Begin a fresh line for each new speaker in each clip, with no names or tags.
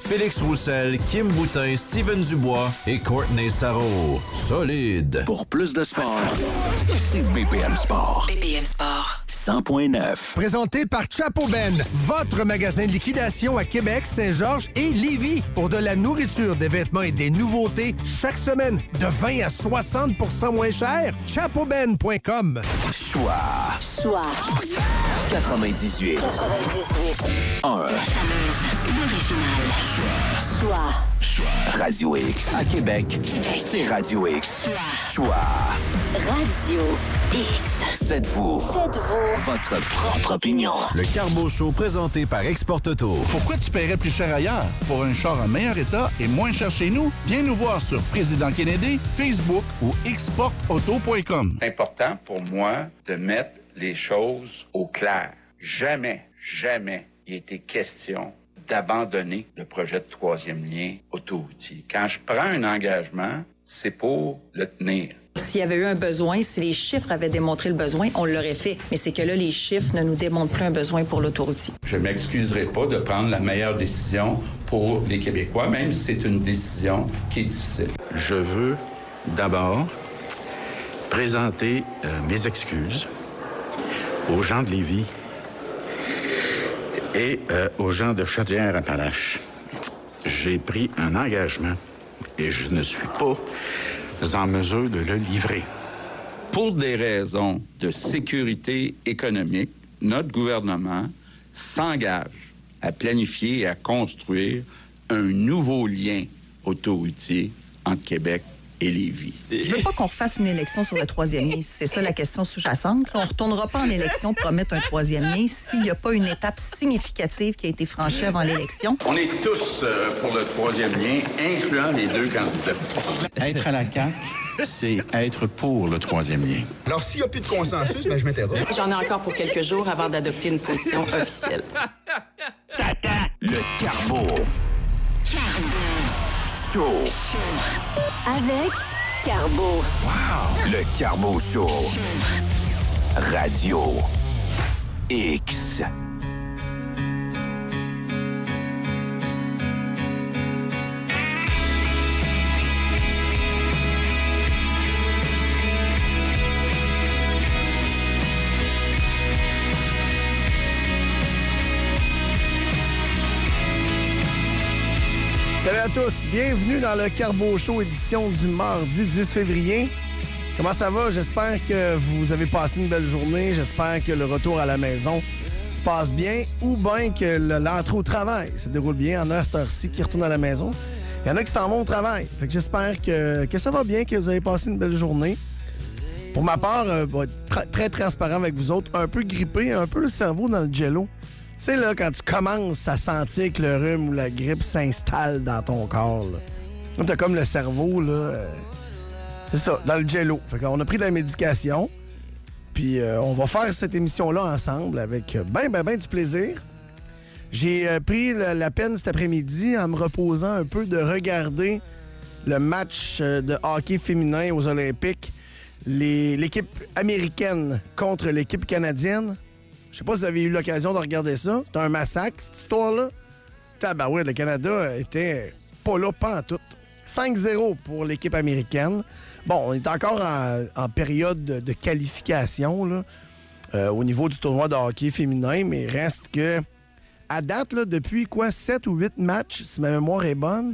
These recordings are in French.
Félix Roussel, Kim Boutin, Steven Dubois et Courtney Sarrault. Solide.
Pour plus de sport, c'est BPM Sport.
BPM Sport.
100.9.
Présenté par Chapeau Ben, votre magasin de liquidation à Québec, Saint-Georges et Lévis. Pour de la nourriture, des vêtements et des nouveautés chaque semaine, de 20 à 60 % moins cher. ChapeauBen.com.
Choix. 98. 1. Radio X. À Québec, c'est Radio X. Choix.
Radio X.
Faites-vous votre propre opinion.
Le Carbo Show présenté par Export Auto.
Pourquoi tu paierais plus cher ailleurs? Pour un char en meilleur état et moins cher chez nous? Viens nous voir sur Président Kennedy, Facebook ou exportauto.com.
C'est important pour moi de mettre les choses au clair. Jamais il a été question d'abandonner le projet de troisième lien autoroutier. Quand je prends un engagement, c'est pour le tenir.
S'il y avait eu un besoin, si les chiffres avaient démontré le besoin, on l'aurait fait. Mais c'est que là, les chiffres ne nous démontrent plus un besoin pour l'autoroutier.
Je ne m'excuserai pas de prendre la meilleure décision pour les Québécois, même si c'est une décision qui est difficile.
Je veux d'abord présenter mes excuses aux gens de Lévis et aux gens de Chaudière-Appalaches. J'ai pris un engagement et je ne suis pas en mesure de le livrer.
Pour des raisons de sécurité économique, notre gouvernement s'engage à planifier et à construire un nouveau lien autoroutier entre Québec et Lévis.
Je veux pas qu'on refasse une élection sur le troisième lien. C'est ça la question sous-jacente. On ne retournera pas en élection pour mettre un troisième lien s'il n'y a pas une étape significative qui a été franchie avant l'élection.
On est tous pour le troisième lien, incluant les deux candidats.
Être à la CAQ, c'est être pour le troisième lien.
Alors, s'il n'y a plus de consensus, je m'interroge.
J'en ai encore pour quelques jours avant d'adopter une position officielle.
Le Carbo. Show.
Avec Carbo.
Wow. Le Carbo Show. Radio X.
Salut à tous, bienvenue dans le Carbo Show édition du mardi 10 février. Comment ça va? J'espère que vous avez passé une belle journée. J'espère que le retour à la maison se passe bien ou bien que l'entrée au travail se déroule bien. En a à cette heure-ci qui retourne à la maison. Il y en a qui s'en vont au travail. Fait que j'espère que ça va bien, que vous avez passé une belle journée. Pour ma part, je vais être très transparent avec vous autres. Un peu grippé, un peu le cerveau dans le jello. Tu sais, là, quand tu commences à sentir que le rhume ou la grippe s'installe dans ton corps, là t'as comme le cerveau, là, c'est ça, dans le jello. Fait qu'on a pris de la médication, puis on va faire cette émission-là ensemble avec ben du plaisir. J'ai pris la peine cet après-midi, en me reposant un peu, de regarder le match de hockey féminin aux Olympiques, l'équipe américaine contre l'équipe canadienne. Je sais pas si vous avez eu l'occasion de regarder ça. C'était un massacre, cette histoire-là. Tabarouette, le Canada était pas là, pas en tout. 5-0 pour l'équipe américaine. Bon, on est encore en période de qualification là, au niveau du tournoi de hockey féminin, mais reste que, à date, là, depuis 7 ou 8 matchs, si ma mémoire est bonne,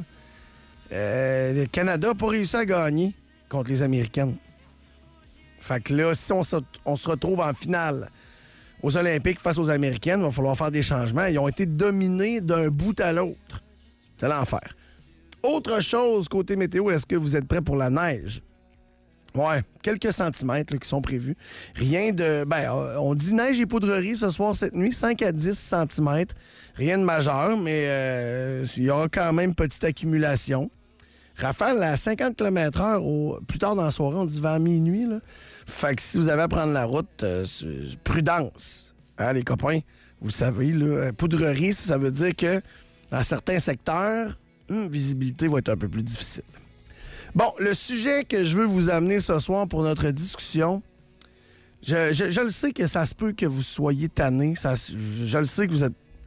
le Canada n'a pas réussi à gagner contre les Américaines. Fait que là, si on se retrouve en finale aux Olympiques face aux Américaines, il va falloir faire des changements. Ils ont été dominés d'un bout à l'autre. C'est l'enfer. Autre chose, côté météo, est-ce que vous êtes prêts pour la neige? Ouais, quelques centimètres là, qui sont prévus. Rien de... on dit neige et poudrerie ce soir, cette nuit, 5 à 10 centimètres. Rien de majeur, mais il y aura quand même petite accumulation. Rafale à 50 km/h plus tard dans la soirée, on dit vers minuit, là. Fait que si vous avez à prendre la route, prudence. Hein, les copains, vous savez, là, poudrerie, ça veut dire que dans certains secteurs, visibilité va être un peu plus difficile. Bon, le sujet que je veux vous amener ce soir pour notre discussion, je le sais que ça se peut que vous soyez tannés. Je le sais que vous êtes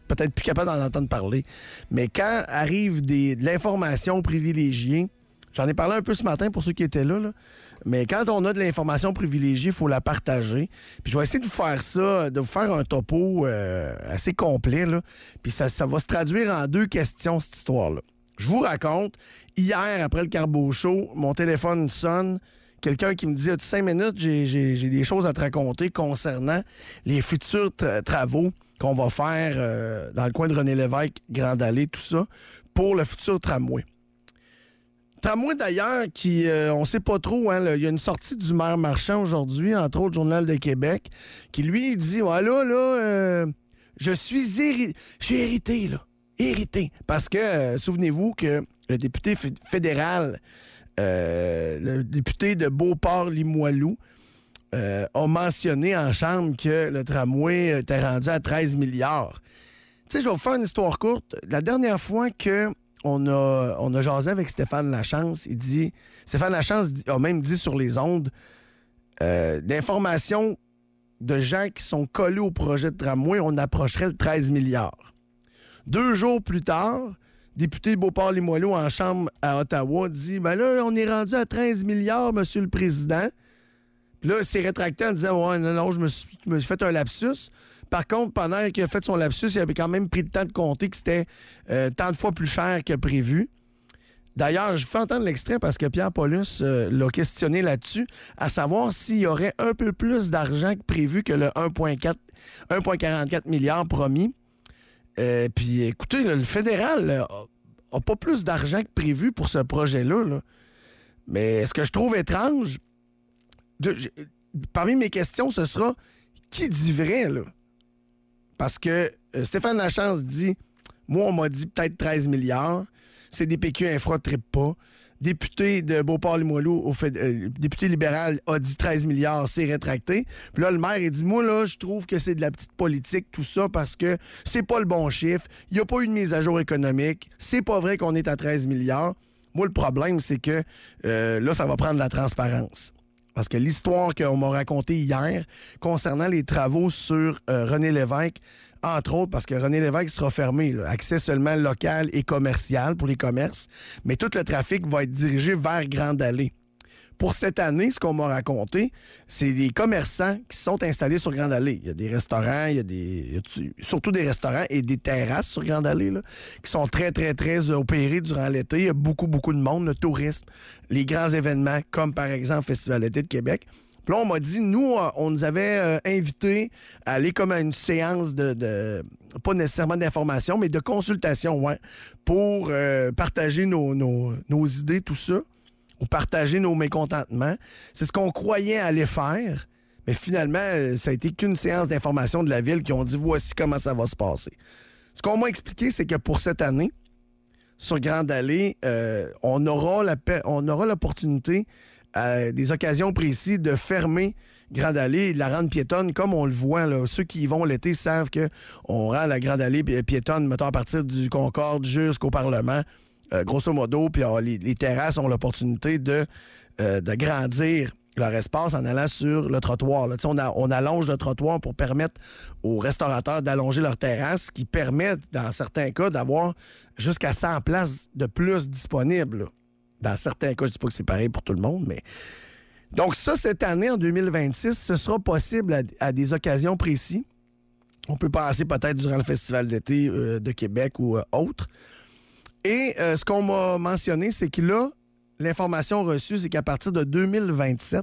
peut-être plus capable d'en entendre parler. Mais quand arrive de l'information privilégiée, j'en ai parlé un peu ce matin pour ceux qui étaient là, mais quand on a de l'information privilégiée, il faut la partager. Puis je vais essayer de vous faire ça, de vous faire un topo assez complet, là. Puis ça va se traduire en 2 questions, cette histoire-là. Je vous raconte, hier, après le Carbo Show, mon téléphone sonne. Quelqu'un qui me dit « As-tu 5 minutes? J'ai des choses à te raconter concernant les futurs travaux qu'on va faire dans le coin de René-Lévesque, Grande Allée, tout ça, pour le futur tramway. » Tramway, d'ailleurs, qui, on sait pas trop, hein, il y a une sortie du maire Marchand aujourd'hui, entre autres, Journal de Québec, qui, lui, dit « Voilà, je suis hérité, là. Hérité. » Parce que, souvenez-vous que le député fédéral, le député de Beauport-Limoilou, a mentionné en chambre que le tramway était rendu à 13 milliards. Tu sais, je vais vous faire une histoire courte. La dernière fois qu'on a jasé avec Stéphane Lachance, Stéphane Lachance a même dit sur les ondes d'informations de gens qui sont collés au projet de tramway, on approcherait le 13 milliards. 2 jours plus tard, député Beauport-Limoilou en chambre à Ottawa dit « Ben là, on est rendu à 13 milliards, Monsieur le Président. » Puis là, il s'est rétracté en disant « Ouais, non, je me suis fait un lapsus. » Par contre, pendant qu'il a fait son lapsus, il avait quand même pris le temps de compter que c'était tant de fois plus cher que prévu. D'ailleurs, je vous fais entendre l'extrait parce que Pierre Paulus l'a questionné là-dessus, à savoir s'il y aurait un peu plus d'argent que prévu que le 1,44 milliard promis. Puis écoutez, le fédéral n'a pas plus d'argent que prévu pour ce projet-là. Là. Mais ce que je trouve étrange, parmi mes questions, ce sera qui dit vrai, là? Parce que Stéphane Lachance dit « Moi, on m'a dit peut-être 13 milliards. CDPQ Infra trippe pas. Député de Beauport-Limoilou, député libéral, a dit 13 milliards, c'est rétracté. Puis là, le maire, il dit « Moi, là, je trouve que c'est de la petite politique, tout ça, parce que c'est pas le bon chiffre. Il n'y a pas eu de mise à jour économique. C'est pas vrai qu'on est à 13 milliards. » Moi, le problème, c'est que là, ça va prendre de la transparence. Parce que l'histoire qu'on m'a racontée hier concernant les travaux sur René-Lévesque, entre autres, parce que René-Lévesque sera fermé, là, accès seulement local et commercial pour les commerces, mais tout le trafic va être dirigé vers Grande Allée. Pour cette année, ce qu'on m'a raconté, c'est les commerçants qui sont installés sur Grande Allée. Il y a des restaurants, il y a surtout des restaurants et des terrasses sur Grande Allée, là, qui sont très, très, très opérés durant l'été. Il y a beaucoup, beaucoup de monde, le tourisme, les grands événements, comme par exemple le Festival d'été de Québec. Puis là, on m'a dit, nous, on nous avait invités à aller comme à une séance de pas nécessairement d'information, mais de consultation, ouais, pour partager nos idées, tout ça, ou partager nos mécontentements. C'est ce qu'on croyait aller faire, mais finalement, ça a été qu'une séance d'information de la Ville qui ont dit, voici comment ça va se passer. Ce qu'on m'a expliqué, c'est que pour cette année, sur Grande Allée, on aura l'opportunité à des occasions précises de fermer Grande Allée et de la rendre piétonne comme on le voit. Là. Ceux qui y vont l'été savent qu'on rend la Grande Allée piétonne, mettons, à partir du Concorde jusqu'au Parlement, grosso modo, puis les terrasses ont l'opportunité de grandir leur espace en allant sur le trottoir. Là. On allonge le trottoir pour permettre aux restaurateurs d'allonger leur terrasse, ce qui permet, dans certains cas, d'avoir jusqu'à 100 places de plus disponibles. Là. Dans certains cas, je ne dis pas que c'est pareil pour tout le monde, mais... Donc ça, cette année, en 2026, ce sera possible à des occasions précises. On peut passer peut-être durant le Festival d'été de Québec ou autre. Et ce qu'on m'a mentionné, c'est que là, l'information reçue, c'est qu'à partir de 2027,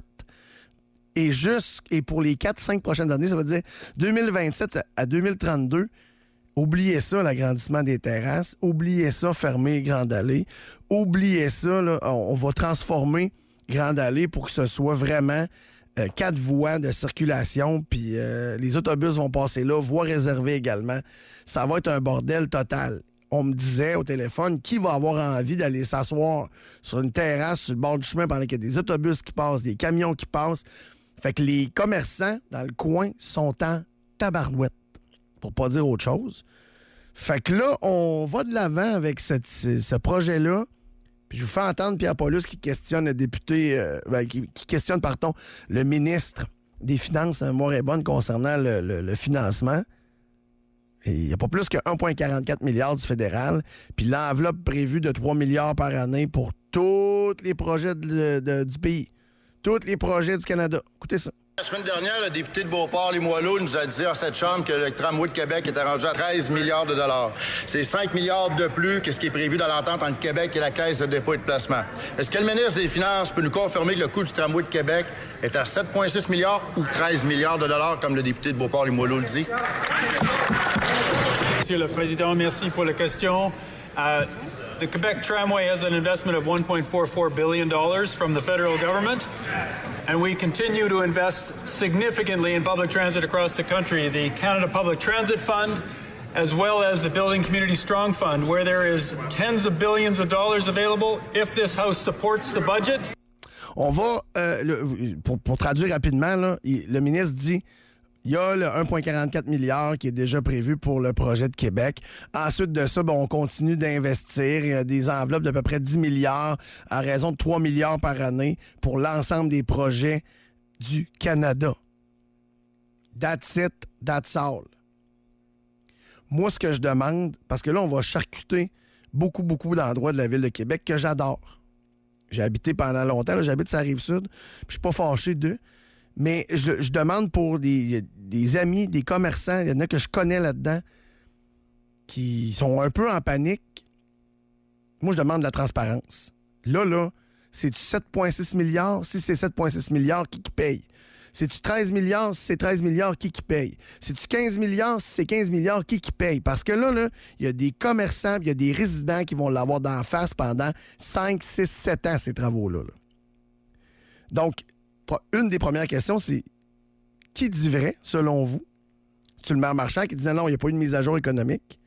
et pour les 4-5 prochaines années, ça veut dire 2027 à 2032, oubliez ça, l'agrandissement des terrasses. Oubliez ça, fermer Grande Allée. Oubliez ça, là, on va transformer Grande Allée pour que ce soit vraiment 4 voies de circulation. Puis les autobus vont passer là, voies réservées également. Ça va être un bordel total. On me disait au téléphone, qui va avoir envie d'aller s'asseoir sur une terrasse sur le bord du chemin pendant qu'il y a des autobus qui passent, des camions qui passent. Fait que les commerçants dans le coin sont en tabarouette. Pour pas dire autre chose. Fait que là, on va de l'avant avec ce projet-là. Puis je vous fais entendre Pierre Paulus qui questionne le député, qui questionne, le ministre des Finances, Morébonne, concernant le financement. Il n'y a pas plus que 1,44 milliard du fédéral. Puis l'enveloppe prévue de 3 milliards par année pour tous les projets du pays. Tous les projets du Canada. Écoutez ça.
La semaine dernière, le député de Beauport-Limoilou nous a dit en cette chambre que le tramway de Québec était rendu à 13 milliards de dollars. C'est 5 milliards de plus que ce qui est prévu dans l'entente entre Québec et la Caisse de dépôt et de placement. Est-ce que le ministre des Finances peut nous confirmer que le coût du tramway de Québec est à 7,6 milliards ou 13 milliards de dollars, comme le député de Beauport-Limoilou le dit?
Monsieur le Président, merci pour la question. The Quebec Tramway has an investment of $1.44 billion from the federal government, and we continue to invest significantly in public transit across the country. The Canada Public Transit Fund, as well as the Building Community Strong Fund, where there is tens of billions of dollars available if this House supports the budget.
On va, pour traduire rapidement, là, le ministre dit... Il y a le 1,44 milliard qui est déjà prévu pour le projet de Québec. Ensuite de ça, on continue d'investir. Il y a des enveloppes d'à peu près 10 milliards à raison de 3 milliards par année pour l'ensemble des projets du Canada. That's it, that's all. Moi, ce que je demande, parce que là, on va charcuter beaucoup d'endroits de la ville de Québec que j'adore. J'ai habité pendant longtemps, là, j'habite sur la Rive-Sud, puis je suis pas fâché d'eux. Mais je demande pour des amis, des commerçants, il y en a que je connais là-dedans, qui sont un peu en panique. Moi, je demande de la transparence. Là, c'est-tu 7,6 milliards? Si c'est 7,6 milliards, qui paye? C'est-tu 13 milliards? Si c'est 13 milliards, qui paye? C'est-tu 15 milliards? Si c'est 15 milliards, qui paye? Parce que là, il y a des commerçants, il y a des résidents qui vont l'avoir d'en face pendant 5, 6, 7 ans, ces travaux-là. Là. Donc, une des premières questions, c'est qui dit vrai, selon vous? C'est-tu le maire Marchand qui dit non, il n'y a pas eu de mise à jour économique?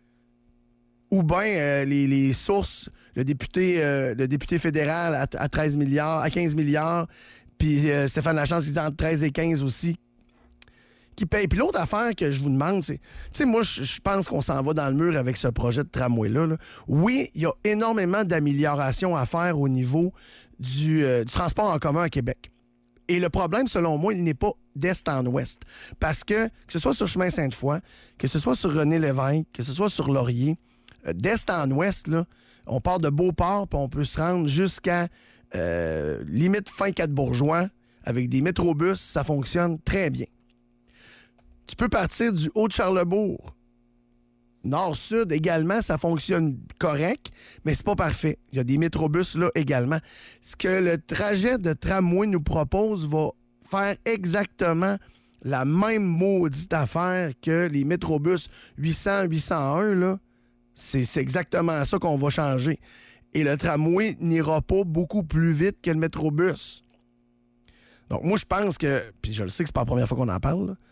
Ou bien les sources, le député fédéral à 13 milliards, à 15 milliards, puis Stéphane Lachance qui dit entre 13 et 15 aussi, qui paye. Puis l'autre affaire que je vous demande, c'est... Tu sais, moi, je pense qu'on s'en va dans le mur avec ce projet de tramway-là. Là. Oui, il y a énormément d'améliorations à faire au niveau du transport en commun à Québec. Et le problème, selon moi, il n'est pas d'est en ouest. Parce que ce soit sur Chemin Sainte-Foy, que ce soit sur René-Lévesque, que ce soit sur Laurier, d'est en ouest, là, on part de Beauport, puis on peut se rendre jusqu'à limite fin Quatre-Bourgeois. Avec des métrobus, ça fonctionne très bien. Tu peux partir du Haut-de-Charlebourg. Nord-Sud également, ça fonctionne correct, mais c'est pas parfait. Il y a des métrobus là également. Ce que le trajet de tramway nous propose va faire exactement la même maudite affaire que les métrobus 800, 801, là. C'est exactement ça qu'on va changer. Et le tramway n'ira pas beaucoup plus vite que le métrobus. Donc moi, je pense que, puis je le sais que c'est pas la première fois qu'on en parle, là,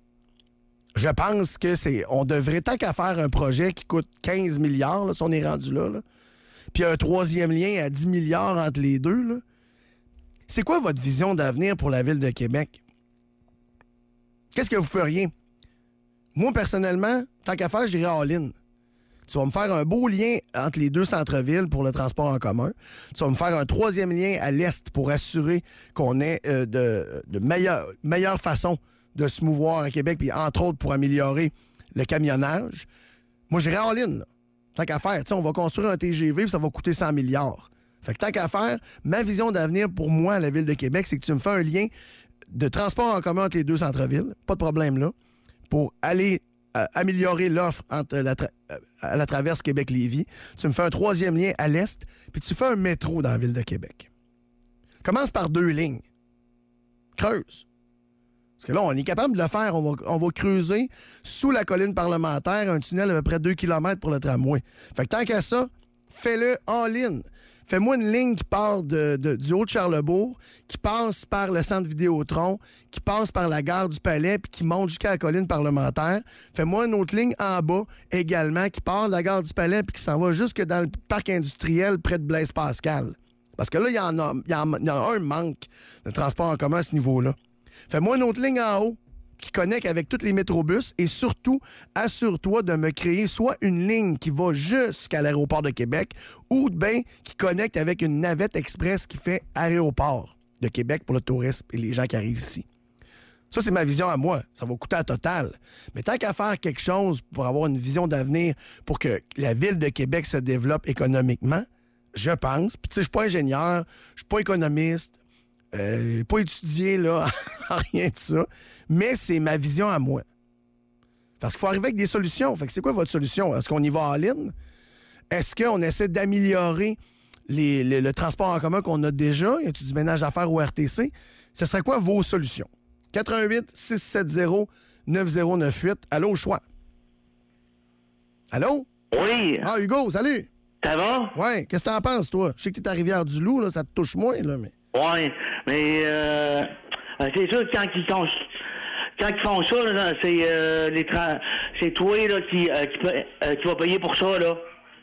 je pense que on devrait, tant qu'à faire un projet qui coûte 15 milliards, là, si on est rendu là, puis un troisième lien à 10 milliards entre les deux, là, c'est quoi votre vision d'avenir pour la Ville de Québec? Qu'est-ce que vous feriez? Moi, personnellement, tant qu'à faire, j'irais all-in. Tu vas me faire un beau lien entre les deux centres-villes pour le transport en commun. Tu vas me faire un troisième lien à l'est pour assurer qu'on ait de meilleure façon de se mouvoir à Québec, puis entre autres pour améliorer le camionnage. Moi, j'irais all-in, là. Tant qu'à faire, on va construire un TGV, puis ça va coûter 100 milliards. Fait que tant qu'à faire, ma vision d'avenir pour moi à la Ville de Québec, c'est que tu me fais un lien de transport en commun entre les deux centres-villes, pas de problème là, pour aller améliorer l'offre entre à la traverse Québec-Lévis. Tu me fais un troisième lien à l'est, puis tu fais un métro dans la Ville de Québec. Commence par 2 lignes. Creuse. Parce que là, on est capable de le faire. On va creuser sous la colline parlementaire un tunnel d'à peu près 2 km pour le tramway. Fait que tant qu'à ça, fais-le en ligne. Fais-moi une ligne qui part du Haut-de-Charlebourg, qui passe par le centre Vidéotron, qui passe par la gare du Palais, puis qui monte jusqu'à la colline parlementaire. Fais-moi une autre ligne en bas également, qui part de la gare du Palais, puis qui s'en va jusque dans le parc industriel près de Blaise Pascal. Parce que là, il y en a un manque de transport en commun à ce niveau-là. Fais-moi une autre ligne en haut qui connecte avec tous les métrobus et surtout, assure-toi de me créer soit une ligne qui va jusqu'à l'aéroport de Québec ou bien qui connecte avec une navette express qui fait aéroport de Québec pour le tourisme et les gens qui arrivent ici. Ça, c'est ma vision à moi. Ça va coûter à total. Mais tant qu'à faire quelque chose pour avoir une vision d'avenir pour que la Ville de Québec se développe économiquement, je pense. Puis, tu sais, je suis pas ingénieur, je suis pas économiste, pas étudié, là, en rien de ça. Mais c'est ma vision à moi. Parce qu'il faut arriver avec des solutions. Fait que c'est quoi votre solution? Est-ce qu'on y va en ligne? Est-ce qu'on essaie d'améliorer le transport en commun qu'on a déjà? Y a-t-il du ménage à faire au RTC? Ce serait quoi vos solutions? 88-670-9098. Allô, au choix. Allô?
Oui.
Ah, Hugo, salut.
Ça va?
Oui. Qu'est-ce que t'en penses, toi? Je sais que t'es à Rivière-du-Loup, là, ça te touche moins, là, mais...
Oui, mais c'est sûr que quand ils font ça, là, c'est toi là, qui va payer pour ça, là.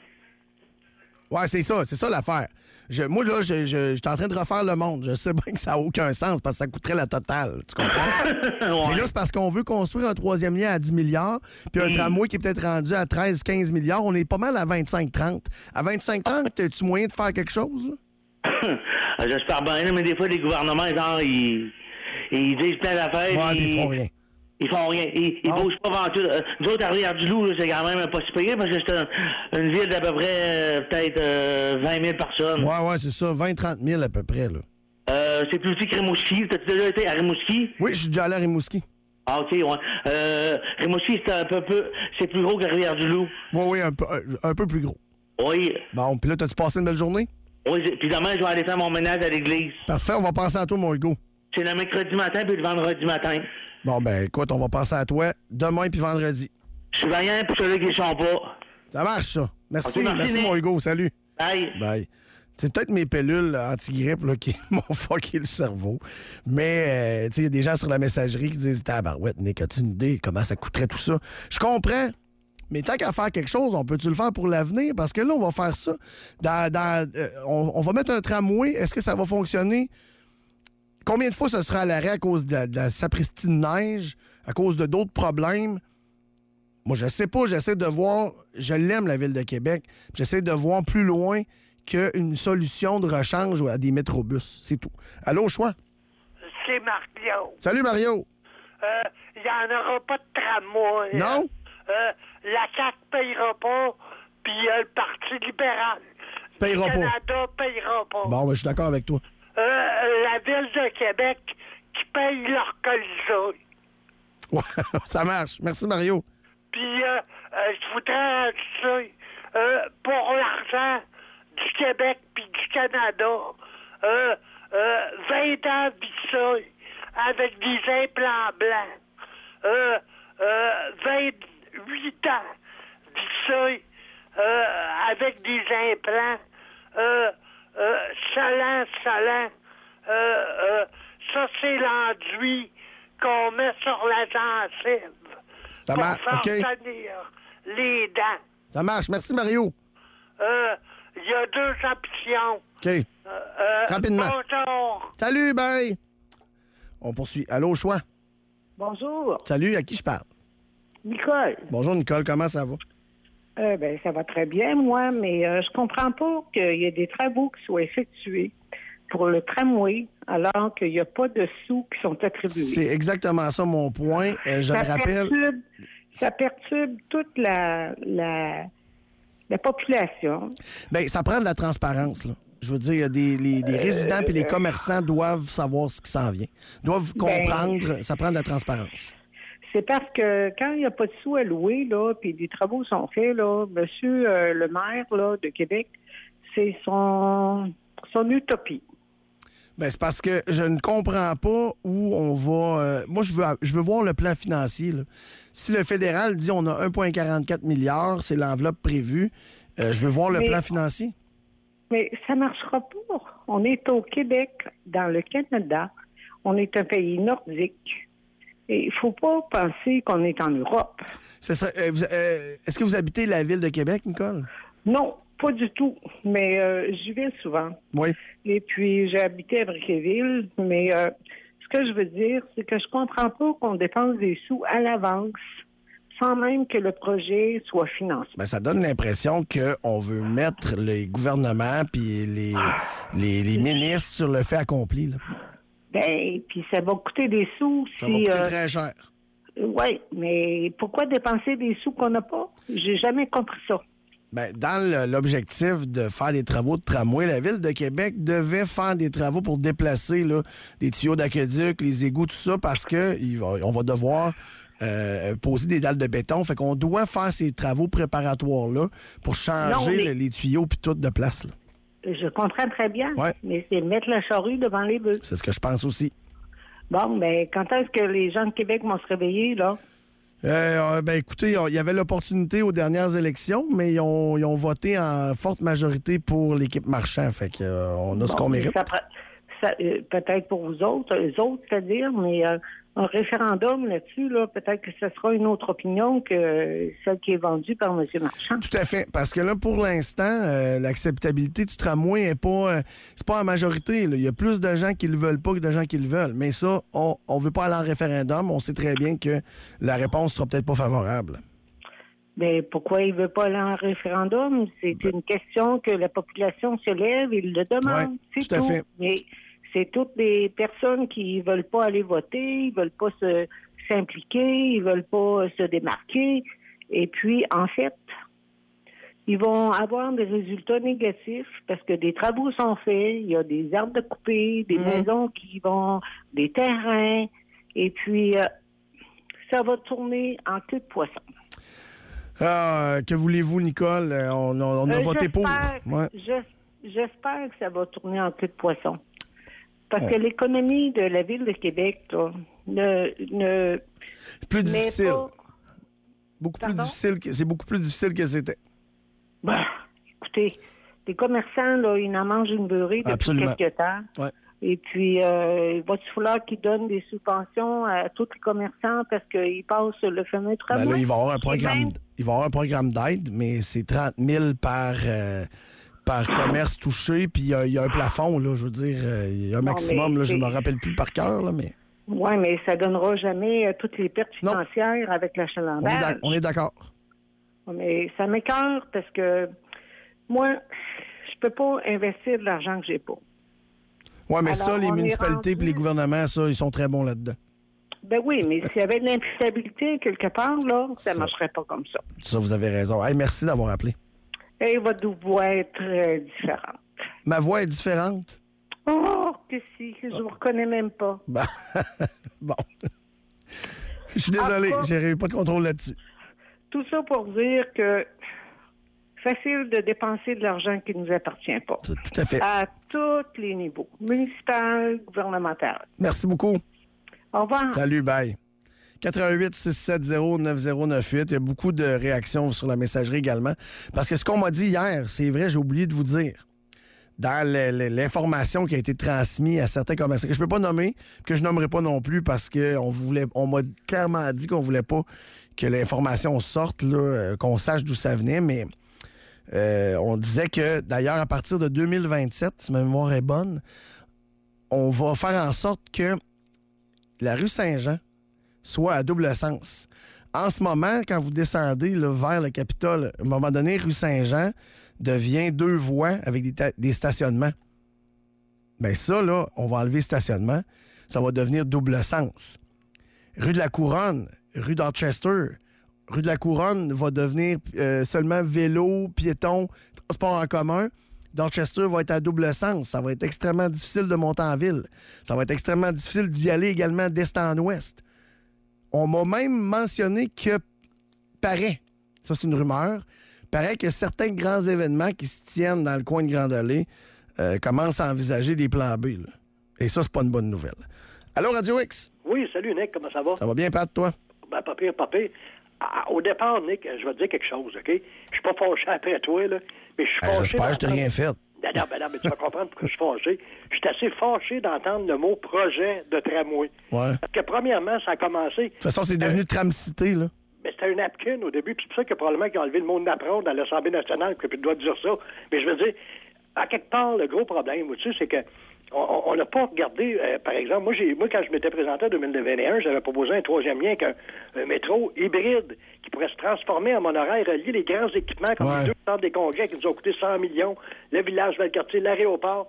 Ouais, c'est ça l'affaire. Moi, là, je suis en train de refaire le monde. Je sais bien que ça n'a aucun sens parce que ça coûterait la totale. Tu comprends? Ouais. Mais là, c'est parce qu'on veut construire un troisième lien à 10 milliards puis un tramway qui est peut-être rendu à 13-15 milliards. On est pas mal à 25-30. À 25-30, as-tu moyen de faire quelque chose, là?
J'espère bien, mais des fois, les gouvernements, ils disent plein d'affaires.
Ouais, ils font rien.
Ils font rien. Ils bougent pas avant tout. Nous autres, à Rivière-du-Loup, c'est quand même pas si payé parce que c'est une ville d'à peu près peut-être 20 000 personnes.
Ouais, c'est ça. 20-30 000 à peu près, là.
C'est plus petit que Rimouski. T'as-tu déjà été à Rimouski?
Oui, je suis déjà allé à Rimouski.
Ah, OK, ouais. Rimouski, c'est plus gros que Rivière-du-Loup.
Oui, un peu plus gros.
Oui.
Bon, puis là, t'as-tu passé une belle journée?
Oui, puis demain, je vais aller faire mon ménage à l'église.
Parfait, on va penser à toi, mon Hugo.
C'est le mercredi matin puis le vendredi matin.
Bon, ben écoute, on va penser à toi demain puis vendredi.
Je suis vaillant pour ceux qui ne sont pas.
Ça marche, ça. Merci,
okay,
merci mon Hugo. Salut.
Bye.
Bye. C'est peut-être mes pilules anti-grippe là, qui m'ont fucké le cerveau. Mais, tu sais, il y a des gens sur la messagerie qui disent « Tabarouette, Nick, as-tu une idée comment ça coûterait tout ça? » Je comprends. Mais tant qu'à faire quelque chose, on peut-tu le faire pour l'avenir? Parce que là, on va faire ça. On va mettre un tramway. Est-ce que ça va fonctionner? Combien de fois ce sera à l'arrêt à cause de la sapristi de neige, à cause de d'autres problèmes? Moi, je sais pas. J'essaie de voir... Je l'aime, la Ville de Québec. J'essaie de voir plus loin qu'une solution de rechange à des métrobus. C'est tout. Allô, choix?
C'est Mario.
Salut, Mario.
Il n'y en aura pas de tramway.
Non?
La CAQ ne payera pas, puis le Parti libéral
payera
du Canada
pas.
Ne payera pas.
Bon, ben, je suis d'accord avec toi.
La Ville de Québec qui paye leur colisée.
Ouais, ça marche. Merci, Mario.
Puis, je voudrais ajouter, pour l'argent du Québec puis du Canada, 20 ans vissés avec des implants blancs. 28 ans vissés avec des implants. Salant. Ça, c'est l'enduit qu'on met sur la gencive
Ça
pour
marche,
faire
OK.
tenir les dents.
Ça marche. Merci, Mario.
Il y a 2 options.
OK. Rapidement.
Bonjour.
Salut, bye. On poursuit. Allô, choix?
Bonjour.
Salut, à qui je parle?
Nicole.
Bonjour, Nicole. Comment ça va?
Ça va très bien, moi, mais je comprends pas qu'il y ait des travaux qui soient effectués pour le tramway alors qu'il n'y a pas de sous qui sont attribués.
C'est exactement ça, mon point. Je le rappelle.
Ça perturbe toute la population.
Bien, ça prend de la transparence, là. Je veux dire, les résidents et les commerçants doivent savoir ce qui s'en vient. Doivent comprendre, ça prend de la transparence.
C'est parce que quand il n'y a pas de sous à louer, là, puis des travaux sont faits, là, monsieur le maire là, de Québec, c'est son utopie.
Ben, c'est parce que je ne comprends pas où on va... moi, je veux voir le plan financier, là. Si le fédéral dit on a 1,44 milliard, c'est l'enveloppe prévue, je veux voir le plan financier.
Mais ça ne marchera pas. On est au Québec, dans le Canada. On est un pays nordique. Et il ne faut pas penser qu'on est en Europe.
Est-ce que vous habitez la ville de Québec, Nicole?
Non, pas du tout. Mais j'y vais souvent.
Oui.
Et puis, j'ai habité à Briqueville. Mais ce que je veux dire, c'est que je comprends pas qu'on dépense des sous à l'avance sans même que le projet soit financé.
Ben, ça donne l'impression qu'on veut mettre les gouvernements puis les ministres sur le fait accompli, là.
Ben, puis ça va coûter des sous.
Ça va coûter très cher.
Oui, mais pourquoi dépenser des sous qu'on n'a pas? J'ai jamais compris ça.
Ben, dans l'objectif de faire des travaux de tramway, la Ville de Québec devait faire des travaux pour déplacer là, des tuyaux d'aqueduc, les égouts, tout ça, parce que on va devoir poser des dalles de béton. Fait qu'on doit faire ces travaux préparatoires-là pour changer les tuyaux puis tout de place. Là.
Je comprends très bien, mais c'est mettre la charrue devant les bœufs.
C'est ce que je pense aussi.
Bon, ben, quand est-ce que les gens de Québec vont se réveiller, là?
Ben écoutez, il y avait l'opportunité aux dernières élections, mais ils ont voté en forte majorité pour l'équipe Marchand. Fait que on a ce qu'on mérite.
Peut-être pour eux autres, c'est-à-dire, mais un référendum là-dessus, là, peut-être que ce sera une autre opinion que celle qui est vendue par M. Marchand.
Tout à fait. Parce que là, pour l'instant, l'acceptabilité du tramway n'est pas, c'est pas en majorité. Là. Il y a plus de gens qui le veulent pas que de gens qui le veulent. Mais ça, on veut pas aller en référendum. On sait très bien que la réponse sera peut-être pas favorable.
Mais pourquoi il veut pas aller en référendum? C'est une question que la population se lève et le demande.
Ouais, tout à fait.
Mais c'est toutes des personnes qui veulent pas aller voter, ils veulent pas s'impliquer, ils veulent pas se démarquer. Et puis, en fait, ils vont avoir des résultats négatifs parce que des travaux sont faits, il y a des arbres de couper, des maisons qui vont, des terrains, et puis ça va tourner en queue de poisson.
Ah, que voulez-vous, Nicole? On a voté pour. Ouais.
J'espère que ça va tourner en queue de poisson. Parce que l'économie de la Ville de Québec, là,
c'est plus difficile.
Pas...
C'est beaucoup plus difficile que c'était.
Bah, écoutez, les commerçants, là, ils en mangent une beurrée depuis quelques temps.
Ouais.
Et puis, il va falloir qu'ils donnent des subventions à tous les commerçants parce qu'ils passent le fameux tramway.
Ben là, il va y avoir un programme d'aide, mais c'est 30 000 par commerce touché, puis il y a un plafond, là, je veux dire, il y a un maximum, là, je ne me rappelle plus par cœur, là, mais...
Oui, mais ça ne donnera jamais toutes les pertes financières avec l'achalandage.
On est d'accord.
Mais ça m'écoeure parce que moi, je peux pas investir de l'argent que j'ai pas.
Oui, mais ça, les municipalités et les gouvernements, ça, ils sont très bons là-dedans.
Ben oui, mais s'il y avait de l'imputabilité quelque part, là, ça ne marcherait pas comme ça.
Ça, vous avez raison. Hey, merci d'avoir appelé.
Et votre voix est très différente.
Ma voix est différente?
Oh, que si, je ne vous reconnais même pas.
Ben, bon. Je suis désolé, j'ai pas de contrôle là-dessus.
Tout ça pour dire que facile de dépenser de l'argent qui ne nous appartient pas.
Tout à fait.
À tous les niveaux, municipal, gouvernemental.
Merci beaucoup.
Au revoir.
Salut, bye. 88-670-9098. Il y a beaucoup de réactions sur la messagerie également. Parce que ce qu'on m'a dit hier, c'est vrai, j'ai oublié de vous dire. Dans l'information qui a été transmise à certains commerçants, que je ne peux pas nommer, que je nommerai pas non plus parce qu'on m'a clairement dit qu'on ne voulait pas que l'information sorte, là, qu'on sache d'où ça venait, mais on disait que, d'ailleurs, à partir de 2027, si ma mémoire est bonne, on va faire en sorte que la rue Saint-Jean soit à double sens. En ce moment, quand vous descendez là, vers le Capitole, à un moment donné, rue Saint-Jean devient 2 voies avec des stationnements. Bien ça, là, on va enlever le stationnement. Ça va devenir double sens. Rue de la Couronne, rue Dorchester, rue de la Couronne va devenir seulement vélo, piéton, transport en commun. Dorchester va être à double sens. Ça va être extrêmement difficile de monter en ville. Ça va être extrêmement difficile d'y aller également d'est en ouest. On m'a même mentionné que paraît, ça c'est une rumeur, paraît que certains grands événements qui se tiennent dans le coin de Grande-Allée commencent à envisager des plans B. Là. Et ça, c'est pas une bonne nouvelle. Allô, Radio X?
Oui, salut Nick, comment ça va?
Ça va bien, Pat, toi?
Ben, pas pire. Au départ, Nick, je vais te dire quelque chose, OK? Je suis pas fâché après toi, là, mais je suis fâché...
J'espère que je t'ai rien fait.
Non, mais tu vas comprendre pourquoi je suis fâché. Je suis assez fâché d'entendre le mot « projet de tramway ».
Ouais.
Parce que, premièrement, ça a commencé...
De toute façon, c'est devenu Tram-Cité, là.
Mais c'était un napkin au début, puis c'est pour ça que probablement qu'ils ont enlevé le mot napron dans l'Assemblée nationale, puis ils doivent dire ça. Mais je veux dire, à quelque part, le gros problème, tu sais, c'est que on n'a pas regardé, par exemple, moi, quand je m'étais présenté en 2021, j'avais proposé un 3e lien avec un métro hybride qui pourrait se transformer en monorail, relier les grands équipements comme les 2 centres des congrès qui nous ont coûté 100 millions, le village Valcartier, l'aéroport.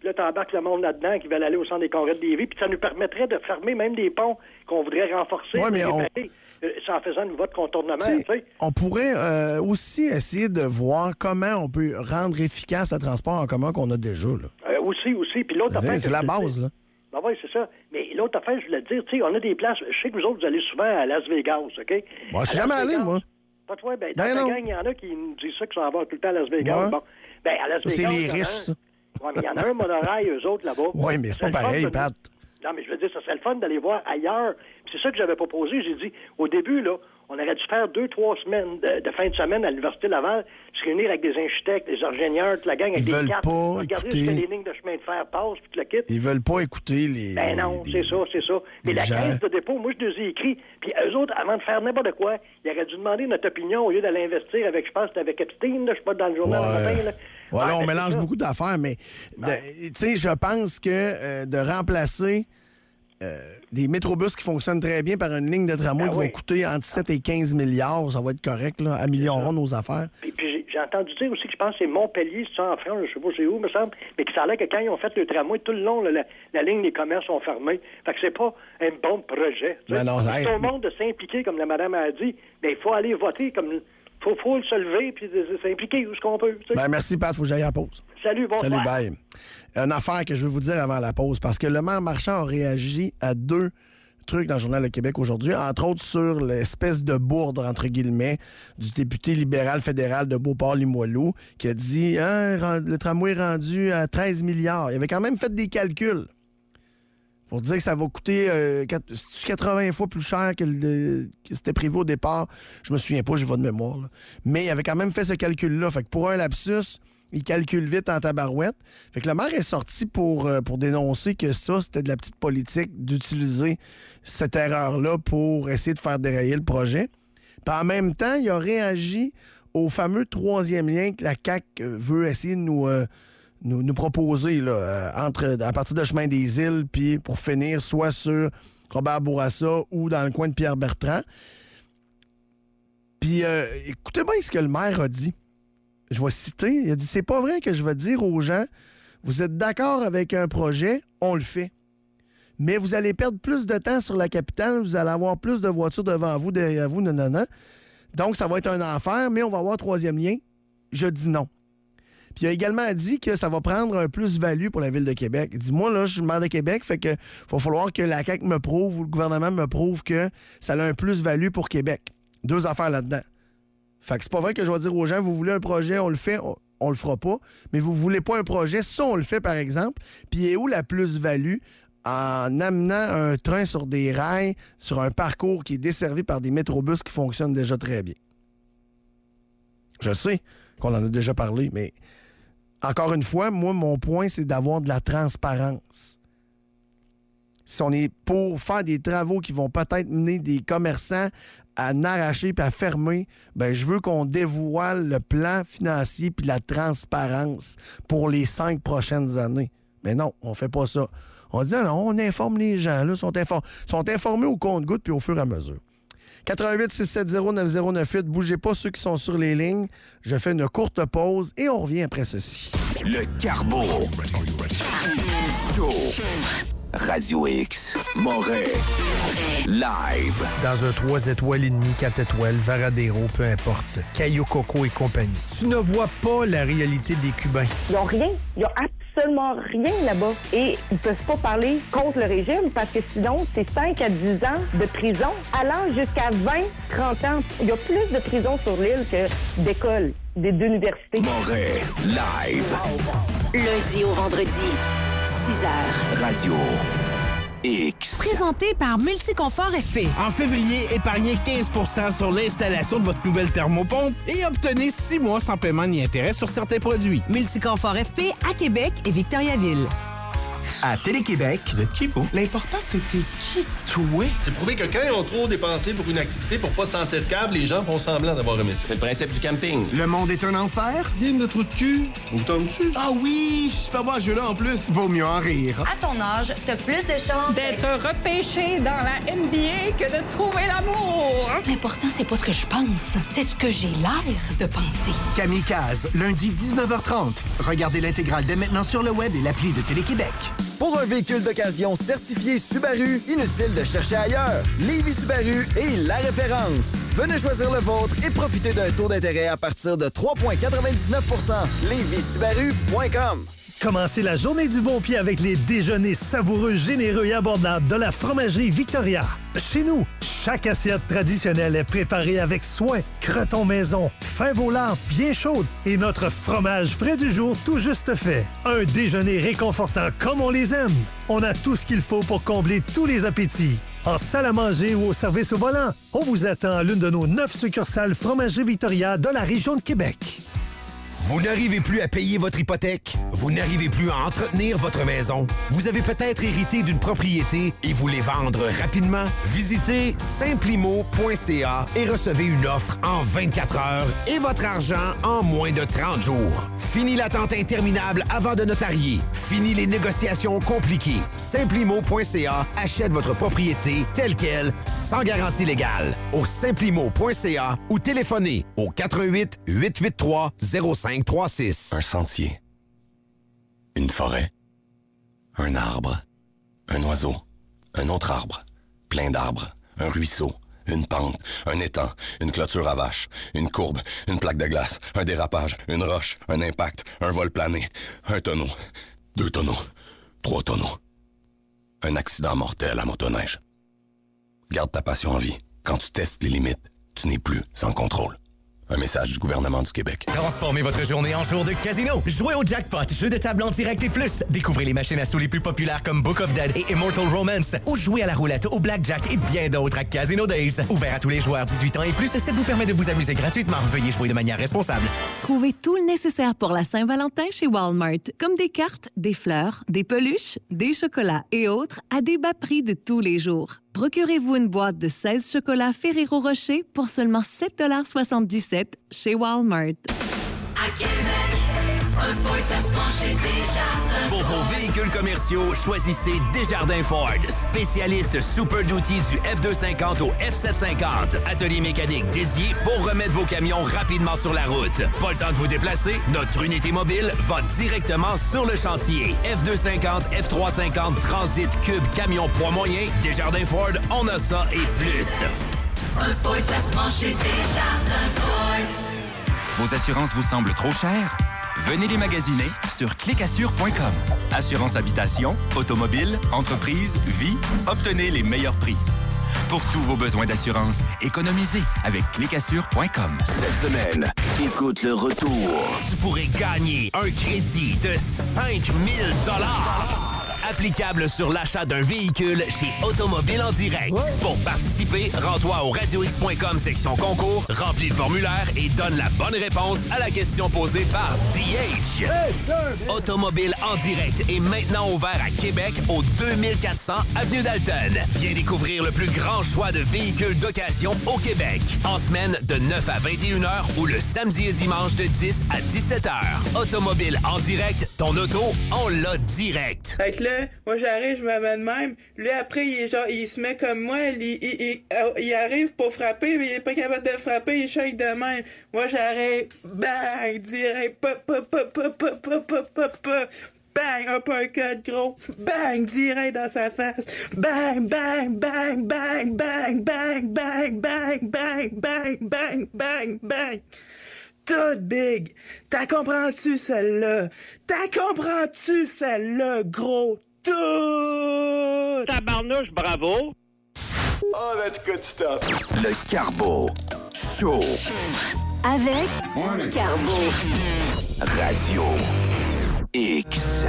Puis là, t'embarques le monde là-dedans qui veulent aller au centre des congrès de Lévis. Puis ça nous permettrait de fermer même des ponts qu'on voudrait renforcer.
Ouais, mais
en faisant une voie de contournement. T'sais.
On pourrait aussi essayer de voir comment on peut rendre efficace le transport en commun qu'on a déjà. Là.
Aussi. Puis l'autre affaire...
C'est la base, là.
Ben oui, c'est ça. Mais l'autre affaire, je voulais te dire, tu sais, on a des places... Je sais que vous autres, vous allez souvent à Las Vegas, OK?
Bon, je suis jamais allé, moi.
Pas toi, dans ta gang, il y en a qui nous disent ça, qui s'en vont tout le temps à Las Vegas.
Ouais.
Bon, à Las Vegas...
C'est les riches, ça.
Oui, mais il y en a un monorail, eux autres, là-bas.
Oui, mais c'est pas pareil, Pat.
Non, mais je veux dire, ça serait le fun d'aller voir ailleurs. Puis c'est ça que j'avais proposé. J'ai dit, au début, là, on aurait dû faire 2-3 semaines de fin de semaine à l'Université Laval, se réunir avec des architectes, des ingénieurs, toute la gang avec des cartes. Regarder ce que les lignes de chemin de fer passent, puis tout le kit.
Ils veulent pas écouter les...
Ben non, c'est ça. Mais la caisse de dépôt, moi, je les ai écrits. Puis eux autres, avant de faire n'importe quoi, ils auraient dû demander notre opinion au lieu d'aller investir avec, je pense, c'était avec Epstein, là, je suis pas dans le journal le matin, là.
Ouais, là, on mélange beaucoup d'affaires, mais tu sais, je pense que de remplacer des métrobus qui fonctionnent très bien par une ligne de tramway qui va coûter entre 7 et 15 milliards, ça va être correct, là, améliorons nos affaires.
Puis j'ai entendu dire aussi que je pense que c'est Montpellier, c'est ça en France, je sais pas c'est où, me semble, mais que ça a l'air que quand ils ont fait le tramway, tout le long, la ligne des commerces sont fermées. Fait que c'est pas un bon projet.
Mais non,
c'est au monde de s'impliquer, comme la madame a dit, mais il faut aller voter comme... Faut se lever puis s'impliquer où ce qu'on peut.
Ben, merci, Pat. Faut que j'aille à la pause.
Salut, bonsoir.
Salut, bye. Une affaire que je veux vous dire avant la pause, parce que le maire Marchand a réagi à 2 trucs dans le Journal de Québec aujourd'hui, entre autres sur l'espèce de bourde, entre guillemets, du député libéral fédéral de Beauport-Limoilou, qui a dit le tramway est rendu à 13 milliards. Il avait quand même fait des calculs pour dire que ça va coûter 80 fois plus cher que c'était prévu au départ. Je me souviens pas, j'ai pas de mémoire. Là. Mais il avait quand même fait ce calcul-là. Fait que pour un lapsus, il calcule vite en tabarouette. Fait que le maire est sorti pour dénoncer que ça, c'était de la petite politique d'utiliser cette erreur-là pour essayer de faire dérailler le projet. Puis en même temps, il a réagi au fameux 3e lien que la CAQ veut essayer de nous proposer là, à partir de Chemin des Îles, puis pour finir soit sur Robert Bourassa ou dans le coin de Pierre-Bertrand. Puis écoutez bien ce que le maire a dit. Je vais citer. Il a dit « C'est pas vrai que je vais dire aux gens, vous êtes d'accord avec un projet, on le fait. Mais vous allez perdre plus de temps sur la capitale, vous allez avoir plus de voitures devant vous, derrière vous, non. Donc, ça va être un enfer, mais on va avoir 3e lien. Je dis non. » Puis il a également dit que ça va prendre un plus-value pour la Ville de Québec. Il dit, moi, là, je suis le maire de Québec, fait que va falloir que la CAQ me prouve ou le gouvernement me prouve que ça a un plus-value pour Québec. 2 affaires là-dedans. Fait que c'est pas vrai que je vais dire aux gens, vous voulez un projet, on le fait, on le fera pas. Mais vous voulez pas un projet, ça, on le fait, par exemple. Puis est où la plus-value en amenant un train sur des rails, sur un parcours qui est desservi par des métrobus qui fonctionnent déjà très bien? Je sais qu'on en a déjà parlé, mais encore une fois, moi, mon point, c'est d'avoir de la transparence. Si on est pour faire des travaux qui vont peut-être mener des commerçants à n'arracher puis à fermer, ben je veux qu'on dévoile le plan financier puis la transparence pour les 5 prochaines années. Mais non, on fait pas ça. On dit, non, on informe les gens, là, sont informés au compte-gouttes puis au fur et à mesure. 88-670-9098, bougez pas ceux qui sont sur les lignes. Je fais une courte pause et on revient après ceci.
Le Carbo. Show. Radio X. Moret. Live.
Dans un 3 étoiles et demi, 4 étoiles, Varadero, peu importe. Cayo Coco et compagnie. Tu ne vois pas la réalité des Cubains.
Ils n'ont rien. Ils n'ont absolument rien là-bas. Et ils ne peuvent pas parler contre le régime parce que sinon, c'est 5 à 10 ans de prison, allant jusqu'à 20-30 ans. Il y a plus de prisons sur l'île que d'écoles, d'universités.
Moret. Live.
Lundi au vendredi. 6h.
Radio X.
Présenté par Multiconfort FP.
En février, épargnez 15% sur l'installation de votre nouvelle thermopompe et obtenez 6 mois sans paiement ni intérêt sur certains produits.
Multiconfort FP à Québec et Victoriaville.
À Télé-Québec,
vous êtes qui, vous? L'important, c'était qui, toi?
C'est prouvé que quand ils ont trop dépensé pour une activité pour pas se sentir cave, les gens font semblant d'avoir aimé ça.
C'est le principe du camping.
Le monde est un enfer?
Game de trou de cul. Où t'en-tu?
Ah oui, je suis super bon à ce jeu-là en plus. Vaut mieux en rire.
À ton âge, t'as plus de chances
d'être repêché dans la NBA que de trouver l'amour.
L'important, c'est pas ce que je pense, c'est ce que j'ai l'air de penser.
Kamikaze, lundi 19h30. Regardez l'intégrale dès maintenant sur le web et l'appli de Télé-Québec.
Pour un véhicule d'occasion certifié Subaru, inutile de chercher ailleurs. Lévis Subaru est la référence. Venez choisir le vôtre et profitez d'un taux d'intérêt à partir de 3,99 %. LévisSubaru.com.
Commencez la journée du bon pied avec les déjeuners savoureux, généreux et abordables de la fromagerie Victoria. Chez nous, chaque assiette traditionnelle est préparée avec soin, croûtons maison, fin volard bien chaude et notre fromage frais du jour tout juste fait. Un déjeuner réconfortant comme on les aime. On a tout ce qu'il faut pour combler tous les appétits. En salle à manger ou au service au volant, on vous attend à l'une de nos 9 succursales Fromagerie Victoria de la région de Québec.
Vous n'arrivez plus à payer votre hypothèque? Vous n'arrivez plus à entretenir votre maison? Vous avez peut-être hérité d'une propriété et voulez vendre rapidement? Visitez simplimo.ca et recevez une offre en 24 heures et votre argent en moins de 30 jours. Fini l'attente interminable avant de notarier. Fini les négociations compliquées. Simplimo.ca achète votre propriété telle quelle, sans garantie légale. Au simplimo.ca ou téléphonez au 88 883 0536.
Un sentier. Une forêt. Un arbre. Un oiseau. Un autre arbre. Plein d'arbres. Un ruisseau. Une pente. Un étang. Une clôture à vache. Une courbe. Une plaque de glace. Un dérapage. Une roche. Un impact. Un vol plané. Un tonneau. 2 tonneaux. 3 tonneaux. Un accident mortel à motoneige. Garde ta passion en vie. Quand tu testes les limites, tu n'es plus sans contrôle. Un message du gouvernement du Québec.
Transformez votre journée en jour de casino. Jouez au jackpot, jeu de table en direct et plus. Découvrez les machines à sous les plus populaires comme Book of Dead et Immortal Romance. Ou jouez à la roulette, au blackjack et bien d'autres à Casino Days. Ouvert à tous les joueurs 18 ans et plus, ce site vous permet de vous amuser gratuitement. Veuillez jouer de manière responsable.
Trouvez tout le nécessaire pour la Saint-Valentin chez Walmart. Comme des cartes, des fleurs, des peluches, des chocolats et autres à des bas prix de tous les jours. Procurez-vous une boîte de 16 chocolats Ferrero Rocher pour seulement 7,77 $ chez Walmart.
À Québec, un Ford, ça se penche chez Desjardins.
Pour vos véhicules commerciaux, choisissez Desjardins Ford, spécialiste Super Duty du F250 au F750. Atelier mécanique dédié pour remettre vos camions rapidement sur la route. Pas le temps de vous déplacer? Notre unité mobile va directement sur le chantier. F250, F350, Transit, Cube, camion poids moyen, Desjardins Ford, on a ça et plus.
Un Ford, ça se penche chez Desjardins Ford.
Vos assurances vous semblent trop chères? Venez les magasiner sur clicassure.com. Assurance habitation, automobile, entreprise, vie, obtenez les meilleurs prix. Pour tous vos besoins d'assurance, économisez avec clicassure.com.
Cette semaine, écoute le retour.
Tu pourrais gagner un crédit de 5 000 $ applicable sur l'achat d'un véhicule chez Automobile en direct. Pour participer, rends-toi au radiox.com section concours, remplis le formulaire et donne la bonne réponse à la question posée par DH. Automobile en direct est maintenant ouvert à Québec au 2400 Avenue d'Alton. Viens découvrir le plus grand choix de véhicules d'occasion au Québec. En semaine de 9 à 21h ou le samedi et dimanche de 10 à 17h. Automobile en direct, ton auto, on l'a direct.
Fait que là, moi j'arrive, je me mets de même. Lui après, il se met comme moi, il arrive pour frapper, mais il est pas capable de frapper, il shake de même. Moi j'arrive, bang, direct, bang, uppercut gros, bang, direct dans sa face, bang, bang, bang, bang, bang, bang, bang, bang, bang, bang, bang, bang, bang. Tout big. T'as comprends-tu celle-là? T'as comprends-tu celle-là, gros? Tout!
Tabarnouche, bravo!
Oh, that's good stuff. Le Carbo Show.
Avec Carbo.
Radio X.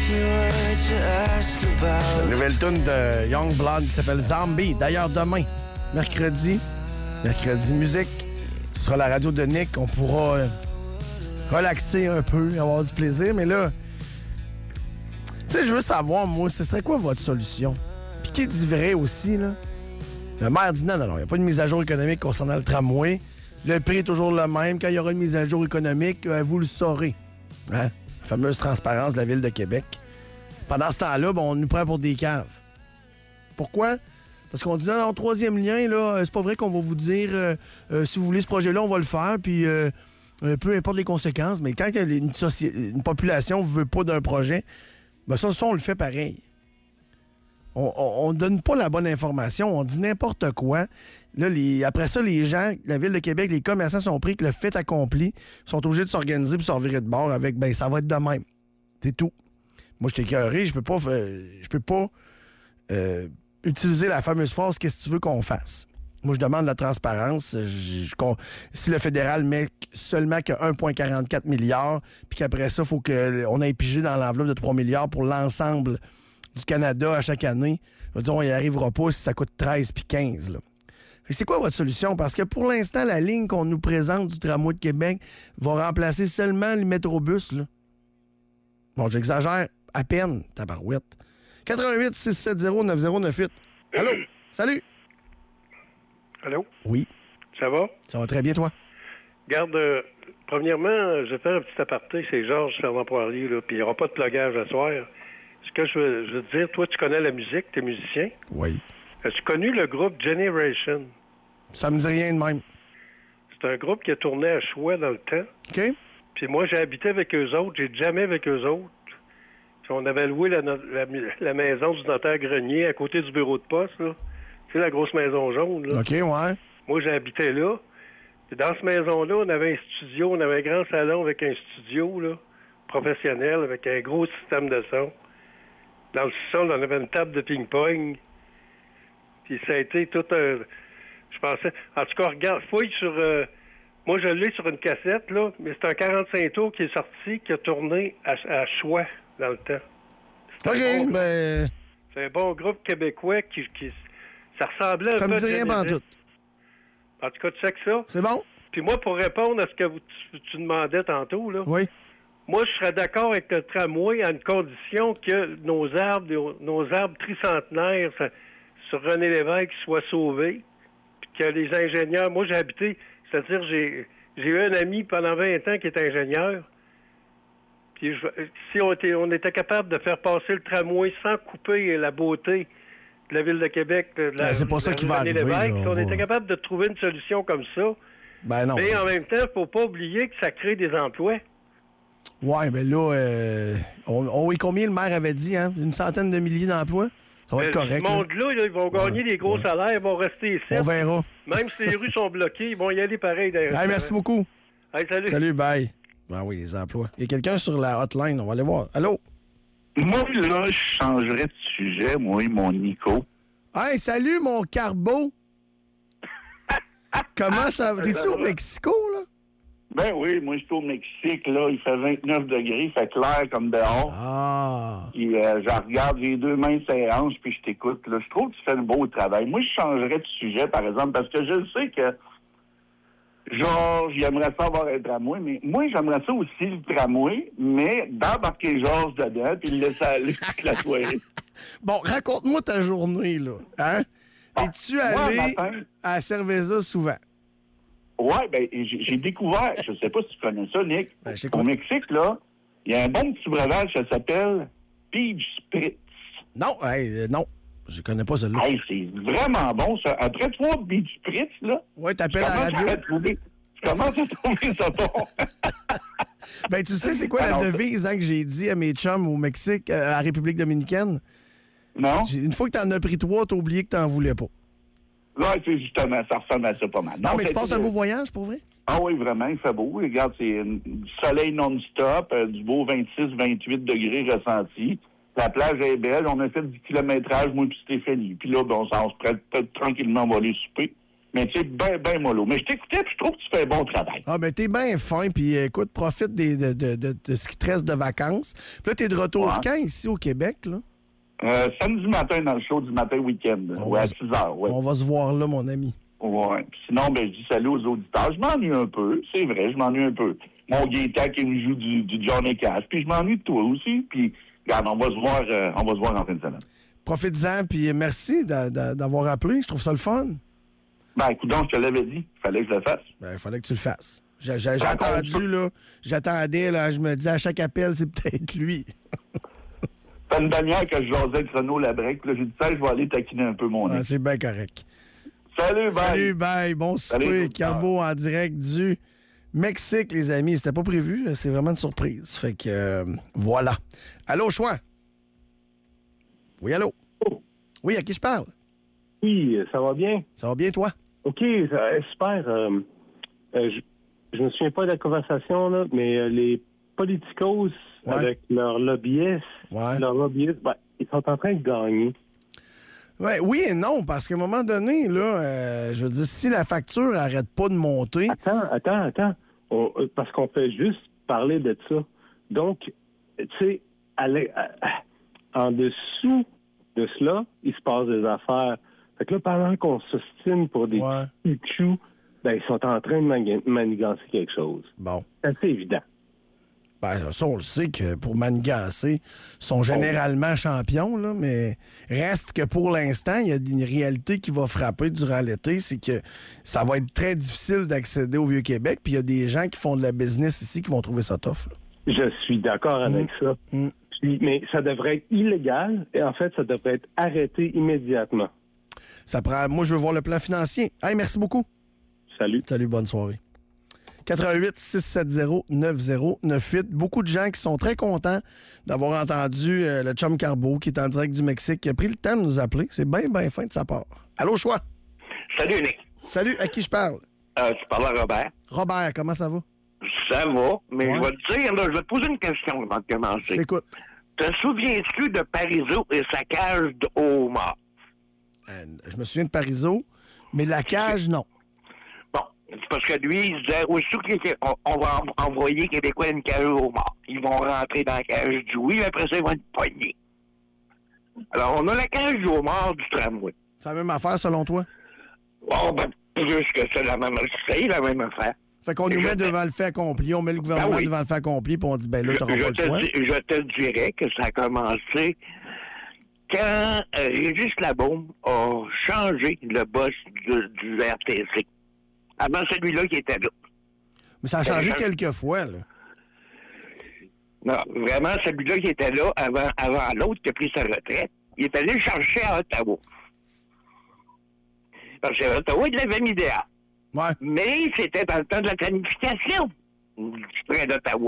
C'est une nouvelle tune de Youngblood qui s'appelle Zombie. D'ailleurs, demain, mercredi musique. Ce sera la radio de Nick. On pourra relaxer un peu, avoir du plaisir. Mais là, tu sais, je veux savoir, moi, ce serait quoi votre solution? Puis qui dit vrai aussi, là? Le maire dit non, il n'y a pas de mise à jour économique concernant le tramway. Le prix est toujours le même. Quand il y aura une mise à jour économique, vous le saurez. Hein? La fameuse transparence de la Ville de Québec. Pendant ce temps-là, on nous prend pour des caves. Pourquoi? Parce qu'on dit, non, troisième lien, là, c'est pas vrai qu'on va vous dire si vous voulez ce projet-là, on va le faire, puis peu importe les conséquences, mais quand une population ne veut pas d'un projet, ben ça, on le fait pareil. On ne donne pas la bonne information, on dit n'importe quoi. Là, après ça, les gens, la Ville de Québec, les commerçants sont pris que le fait accompli, sont obligés de s'organiser pour se revirer de bord avec, ben ça va être de même. C'est tout. Moi, je t'ai écœuré, je peux pas utiliser la fameuse phrase « Qu'est-ce que tu veux qu'on fasse? » Moi, je demande la transparence. Si le fédéral met seulement que 1,44 milliard, puis qu'après ça, il faut qu'on ait pigé dans l'enveloppe de 3 milliards pour l'ensemble du Canada à chaque année, je veux dire, on n'y arrivera pas si ça coûte 13 puis 15. Là. C'est quoi votre solution? Parce que pour l'instant, la ligne qu'on nous présente du tramway de Québec va remplacer seulement les métrobus. Là. Bon, j'exagère à peine, tabarouette. 88-670-9098. Allô? Salut!
Allô?
Oui.
Ça va?
Ça va très bien, toi?
Garde, premièrement, je vais faire un petit aparté, c'est Georges Ferland-Poirier, là, puis il n'y aura pas de plugage à soir. Ce que je veux te dire, toi, tu connais la musique, t'es musicien?
Oui.
As-tu connu le groupe Generation?
Ça me dit rien de même.
C'est un groupe qui a tourné à Choix dans le temps.
OK.
Puis moi, j'ai habité avec eux autres, j'ai jamais avec eux autres. Puis on avait loué la maison du notaire Grenier à côté du bureau de poste, là. Tu sais, la grosse maison jaune, là.
OK, ouais.
Moi, j'habitais là. Puis dans cette maison-là, on avait un studio, on avait un grand salon avec un studio, là, professionnel, avec un gros système de son. Dans le sol, on avait une table de ping-pong. Puis ça a été tout un... Je pensais... En tout cas, regarde, fouille sur... Moi, je l'ai sur une cassette, là, mais c'est un 45 tours qui est sorti, qui a tourné à Choix dans le temps.
OK, ben...
C'est un bon groupe québécois qui... Ça ressemblait un peu...
Ça me dit rien pantoute.
En tout cas, tu sais que ça.
C'est bon.
Puis moi, pour répondre à ce que tu demandais tantôt, là...
Oui.
Moi, je serais d'accord avec le tramway à une condition que nos arbres tricentenaires sur René Lévesque soient sauvés, puis que les ingénieurs... Moi, j'ai habité... C'est-à-dire, j'ai eu un ami pendant 20 ans qui est ingénieur, puis si on était capable de faire passer le tramway sans couper la beauté de la Ville de Québec,
c'est pas ça qui va arriver.
Si on était capable de trouver une solution comme ça,
ben non.
Mais en même temps, il ne faut pas oublier que ça crée des emplois.
Oui, mais là, combien le maire avait dit, hein? 100 de milliers d'emplois? Ça va être correct.
Ce monde-là, ils vont gagner des gros salaires, ils vont rester ici.
On verra.
Même si les rues sont bloquées, ils vont y aller pareil.
Hey, merci beaucoup.
Hey, salut.
Salut, bye. Ben oui, les emplois. Il y a quelqu'un sur la hotline, on va aller voir. Allô?
Moi, là, je changerais de sujet, moi, mon Nico.
Hey, salut, mon Carbo. Comment ça va? T'es-tu au Mexico, là?
Ben oui, moi, je suis au Mexique, là. Il fait 29 degrés, il fait clair comme dehors.
Ah!
Puis, je regarde, j'ai deux mains sur les hanches, puis je t'écoute, là. Je trouve que tu fais un beau travail. Moi, je changerais de sujet, par exemple, parce que je sais que Georges, j'aimerais ça avoir un tramway, mais moi, j'aimerais ça aussi, le tramway, mais d'embarquer Georges dedans, puis le laisser aller toute la soirée.
Bon, raconte-moi ta journée, là. Hein? Es-tu allé à Cerveza souvent?
Oui, ben j'ai découvert, je sais pas si tu connais ça, Nick, au Mexique, là, il y a un bon petit breuvage, ça s'appelle Peach Spritz.
Non, non, je connais pas celui-là.
Hey, c'est vraiment bon, ça. Après 3 Peach Spritz, là...
Oui, t'appelles à la radio.
Comment tu as trouvé ça bon?
Ben, tu sais, c'est quoi la devise que j'ai dit à mes chums au Mexique, à la République dominicaine?
Non.
Une fois que t'en as pris 3, t'as oublié que t'en voulais pas.
Oui, c'est justement, ça ressemble à ça pas mal.
Non, mais tu passes un beau voyage, pour vrai?
Ah oui, vraiment, il fait beau. Regarde, c'est du soleil non-stop, du beau 26-28 degrés ressenti. La plage est belle. On a fait du kilométrage, moi et Stéphanie. Puis là, on se prête tranquillement, on va aller souper. Mais tu sais, ben mollo. Mais je t'écoutais, puis je trouve que tu fais un bon travail.
Ah, ben t'es bien fin, puis écoute, profite de ce qui te reste de vacances. Puis là, t'es de retour quand, ici, au Québec, là?
Samedi matin, dans le show du matin week-end. À 6 heures. Ouais.
On va se voir là, mon ami.
Ouais. Sinon, je dis salut aux auditeurs. Je m'ennuie un peu. C'est vrai, je m'ennuie un peu. Mon Gaétan qui me joue du Johnny Cash. Puis je m'ennuie de toi aussi. Puis, regarde, on va se voir en fin de semaine.
Profite-en, puis merci d'avoir appelé. Je trouve ça le fun.
Écoute donc, je te l'avais dit. Il fallait que je le fasse.
Il fallait que tu le fasses. J'ai attendu, là. J'attendais, là. Je me dis, à chaque appel, c'est peut-être lui.
Ça fait une demi-heure que je jasais avec Renaud Labrec. Là, j'ai dit, ça, je vais aller taquiner un peu mon ami.
C'est bien correct.
Salut, bye.
Salut, bye. Bon souper. Carbo en direct du Mexique, les amis. C'était pas prévu. C'est vraiment une surprise. Fait que, voilà. Allô, Choix? Oui, allô? Oui, à qui je parle?
Oui, ça va bien.
Ça va bien, toi?
OK, super. Je me souviens pas de la conversation, là, mais les politicos, avec leurs lobbyistes, ils sont en train de gagner.
Ouais, oui et non, parce qu'à un moment donné, là, je veux dire, si la facture n'arrête pas de monter...
Attends. Parce qu'on fait juste parler de ça. Donc, tu sais, en dessous de cela, il se passe des affaires. Fait que là, pendant qu'on s'ostine pour des petits choux, ils sont en train de manigancer quelque chose.
Bon.
C'est assez évident.
Ça, on le sait que pour manigancer, ils sont généralement champions, là, mais reste que pour l'instant, il y a une réalité qui va frapper durant l'été, c'est que ça va être très difficile d'accéder au Vieux-Québec, puis il y a des gens qui font de la business ici qui vont trouver ça tough. Là.
Je suis d'accord avec ça. Mais ça devrait être illégal, et en fait, ça devrait être arrêté immédiatement.
Moi, je veux voir le plan financier. Hey, merci beaucoup.
Salut.
Salut, bonne soirée. 88-670-9098. Beaucoup de gens qui sont très contents d'avoir entendu le chum Carbo qui est en direct du Mexique, qui a pris le temps de nous appeler. C'est bien fin de sa part. Allô, Choix?
Salut, Nick.
Salut, à qui je parle?
Tu parles à Robert.
Robert, comment ça va?
Ça va, mais je vais te dire, là, je vais te poser une question avant de commencer.
Écoute.
Te souviens-tu de Parizeau et sa cage de homard?
Je me souviens de Parizeau, mais la cage, non.
Bon, c'est parce que lui, il disait, aussitôt qu'on va envoyer Québécois une cage de homard, ils vont rentrer dans la cage du oui, après ça, ils vont être pognés. Alors, on a la cage du homard du tramway.
C'est la même affaire, selon toi?
Oh, plus que c'est la même affaire.
Fait qu'on nous met devant le fait accompli, on met le gouvernement devant le fait accompli, puis on dit, là, t'auras pas le choix.
Je te dirais que ça a commencé quand Régis Labaume a changé le boss du RTC. Avant celui-là qui était là.
Mais ça a changé quelques fois, là.
Non, vraiment, celui-là qui était là avant l'autre qui a pris sa retraite, il est allé le chercher à Ottawa. Parce qu'à Ottawa, il l'avait mis dehors.
Ouais.
Mais c'était dans le temps de la planification du train d'Ottawa.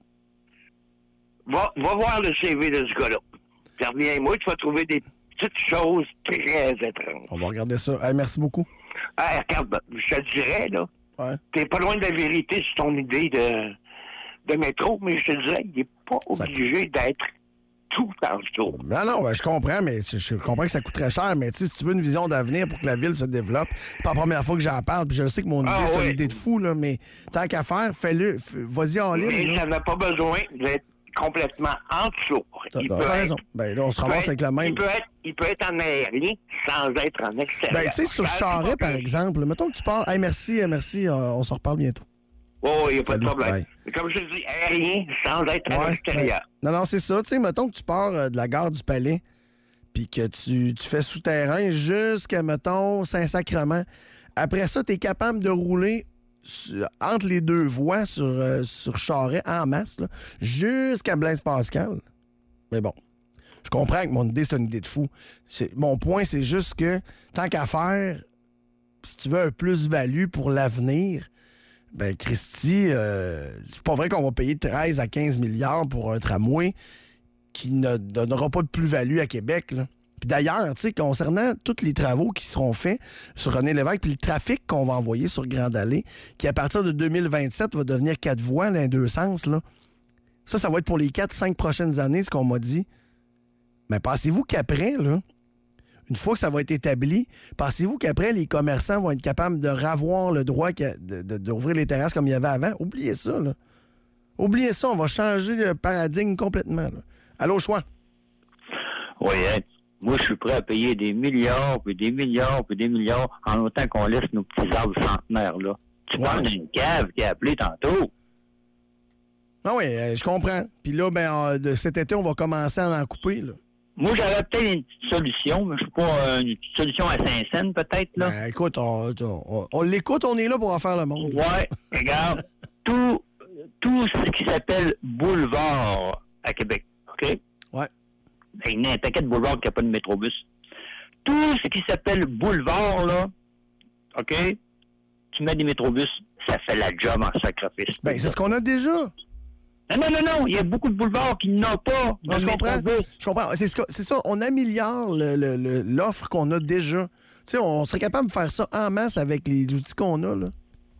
Va voir le CV de ce gars-là. Puis reviens-moi, tu vas trouver des petites choses très étranges.
On va regarder ça. Hey, merci beaucoup.
Regarde, je te dirais, là, t'es pas loin de la vérité sur ton idée de métro, mais je te dirais, il n'est pas obligé d'être tout en jour.
Non, je comprends, mais je comprends que ça coûte très cher, mais si tu veux une vision d'avenir pour que la ville se développe, c'est pas la première fois que j'en parle, puis je sais que mon idée, c'est une idée de fou, là, mais tant qu'à faire, fais-le, vas-y en ligne.
Mais ça n'a pas besoin d'être complètement en dessous.
T'as raison. Là, on se ramasse avec la même...
Il peut être en aérien sans être en extérieur.
Tu sais, sur Charest, par exemple, mettons que tu pars... Hey, merci, on se reparle bientôt.
Oh, il n'y a pas de problème. Mais comme je te dis, aérien sans être à l'extérieur.
Non, c'est ça. Tu sais, mettons que tu pars de la gare du Palais puis que tu fais souterrain jusqu'à, mettons, Saint-Sacrement. Après ça, tu es capable de rouler entre les deux voies sur Charest en masse, là, jusqu'à Blaise-Pascal. Mais bon, je comprends que mon idée, c'est une idée de fou. Mon point, c'est juste que, tant qu'à faire, si tu veux un plus-value pour l'avenir... Christy, c'est pas vrai qu'on va payer 13 à 15 milliards pour un tramway qui ne donnera pas de plus-value à Québec, là. Puis d'ailleurs, tu sais, concernant tous les travaux qui seront faits sur René Lévesque, puis le trafic qu'on va envoyer sur Grande Allée, qui à partir de 2027 va devenir 4 voies, là, en deux sens, là. Ça va être pour les 4-5 prochaines années, ce qu'on m'a dit. Mais pensez-vous qu'après, là, une fois que ça va être établi, pensez-vous qu'après, les commerçants vont être capables de ravoir le droit d'ouvrir les terrasses comme il y avait avant? Oubliez ça, là. Oubliez ça, on va changer le paradigme complètement, là. Allô, Choix?
Oui, hein. Moi, je suis prêt à payer des milliards, puis des milliards, puis des milliards, en autant qu'on laisse nos petits arbres centenaires, là. Tu parles d'une cave qui a appelé tantôt.
Ah oui, je comprends. Puis là, ben, de cet été, on va commencer à en couper, là.
Moi, j'aurais peut-être une petite solution, mais je sais pas, une petite solution à Saint-Saëns, peut-être, là.
Ben, écoute, on l'écoute, on est là pour en faire le monde.
Ouais, regarde, tout ce qui s'appelle boulevard à Québec, OK?
Ouais.
Il y a un paquet de boulevards qui n'a pas de métrobus. Tout ce qui s'appelle boulevard, là, OK? Tu mets des métrobus, ça fait la job en sacrifice.
Ben, c'est ce qu'on a déjà.
Non. Il y a beaucoup de boulevards qui n'ont pas de métrobus.
Je comprends. C'est ça. On améliore l'offre qu'on a déjà. Tu sais, on serait capable de faire ça en masse avec les outils qu'on a, là.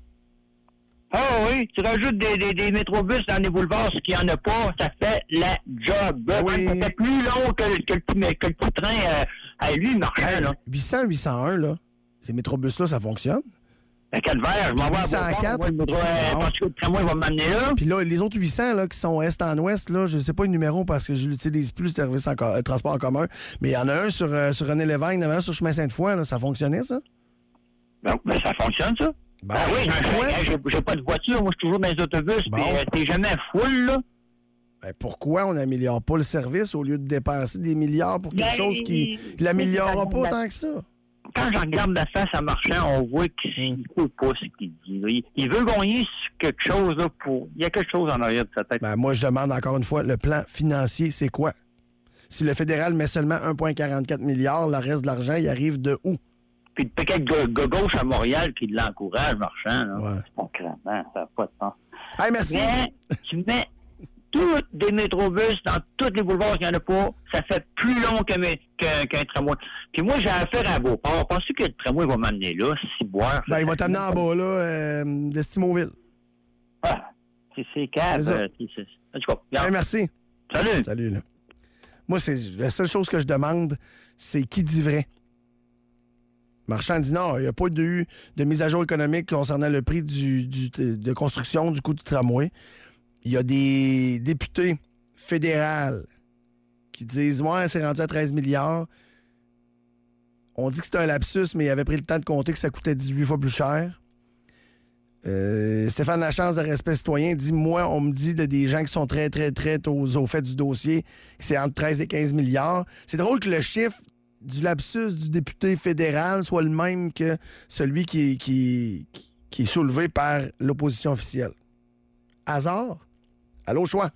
Ah oui, tu rajoutes des métrobus dans les boulevards, ce qu'il n'y en a pas, ça fait la job. Oui. Ça fait plus long que le petit train à lui marchant, là.
800-801, là. Ces métrobus-là, ça fonctionne?
Un calvaire, je m'en vais à Beauport, moi, le tramway va m'amener là.
Puis là, les autres 800 là, qui sont est en ouest, là, je ne sais pas le numéro parce que je l'utilise plus, le service transport en commun, mais il y en a un sur René Lévesque, il y en a un sur Chemin Sainte-Foy, là, ça fonctionnait, ça?
Ben, ça fonctionne, ça. Ben oui, j'ai pas de voiture, moi je suis toujours dans les autobus, puis t'es jamais full, là.
Ben pourquoi on n'améliore pas le service au lieu de dépenser des milliards pour quelque chose qui l'améliorera pas autant que ça?
Quand je regarde la face à marchand, on voit qu'il ne coule pas ce qu'il dit. Il veut gagner sur quelque chose, là, pour... Il y a quelque chose en arrière de sa tête.
Ben moi, je demande encore une fois, le plan financier, c'est quoi? Si le fédéral met seulement 1,44 milliard, le reste de l'argent, il arrive de où?
Puis peut-être gauche à Montréal qui l'encourage, marchand. Là. Ouais. Concrètement, ça n'a pas de sens.
Hey, merci.
Mais tu mets tous des métrobus dans tous les boulevards qu'il n'y en a pas, ça fait plus long qu'un tramway. Puis moi, j'ai affaire à Beauport. Pensez que le tramway va m'amener là, si boire.
Ben, il va t'amener en bas, là, d'Estimauville.
Ah, c'est calme. En tout cas,
hey, merci.
Salut.
Salut, là. Moi, la seule chose que je demande, c'est qui dit vrai. Marchand dit non, il n'y a pas eu de mise à jour économique concernant le prix de construction du coût du tramway. Il y a des députés fédéraux qui disent « Ouais, c'est rendu à 13 milliards. » On dit que c'est un lapsus, mais il avait pris le temps de compter que ça coûtait 18 fois plus cher. Stéphane Lachance de Respect citoyen dit « Moi, on me dit de des gens qui sont très, très, très au fait du dossier que c'est entre 13 et 15 milliards. » C'est drôle que le chiffre du lapsus du député fédéral soit le même que celui qui est soulevé par l'opposition officielle. Hasard? Allô, Choix?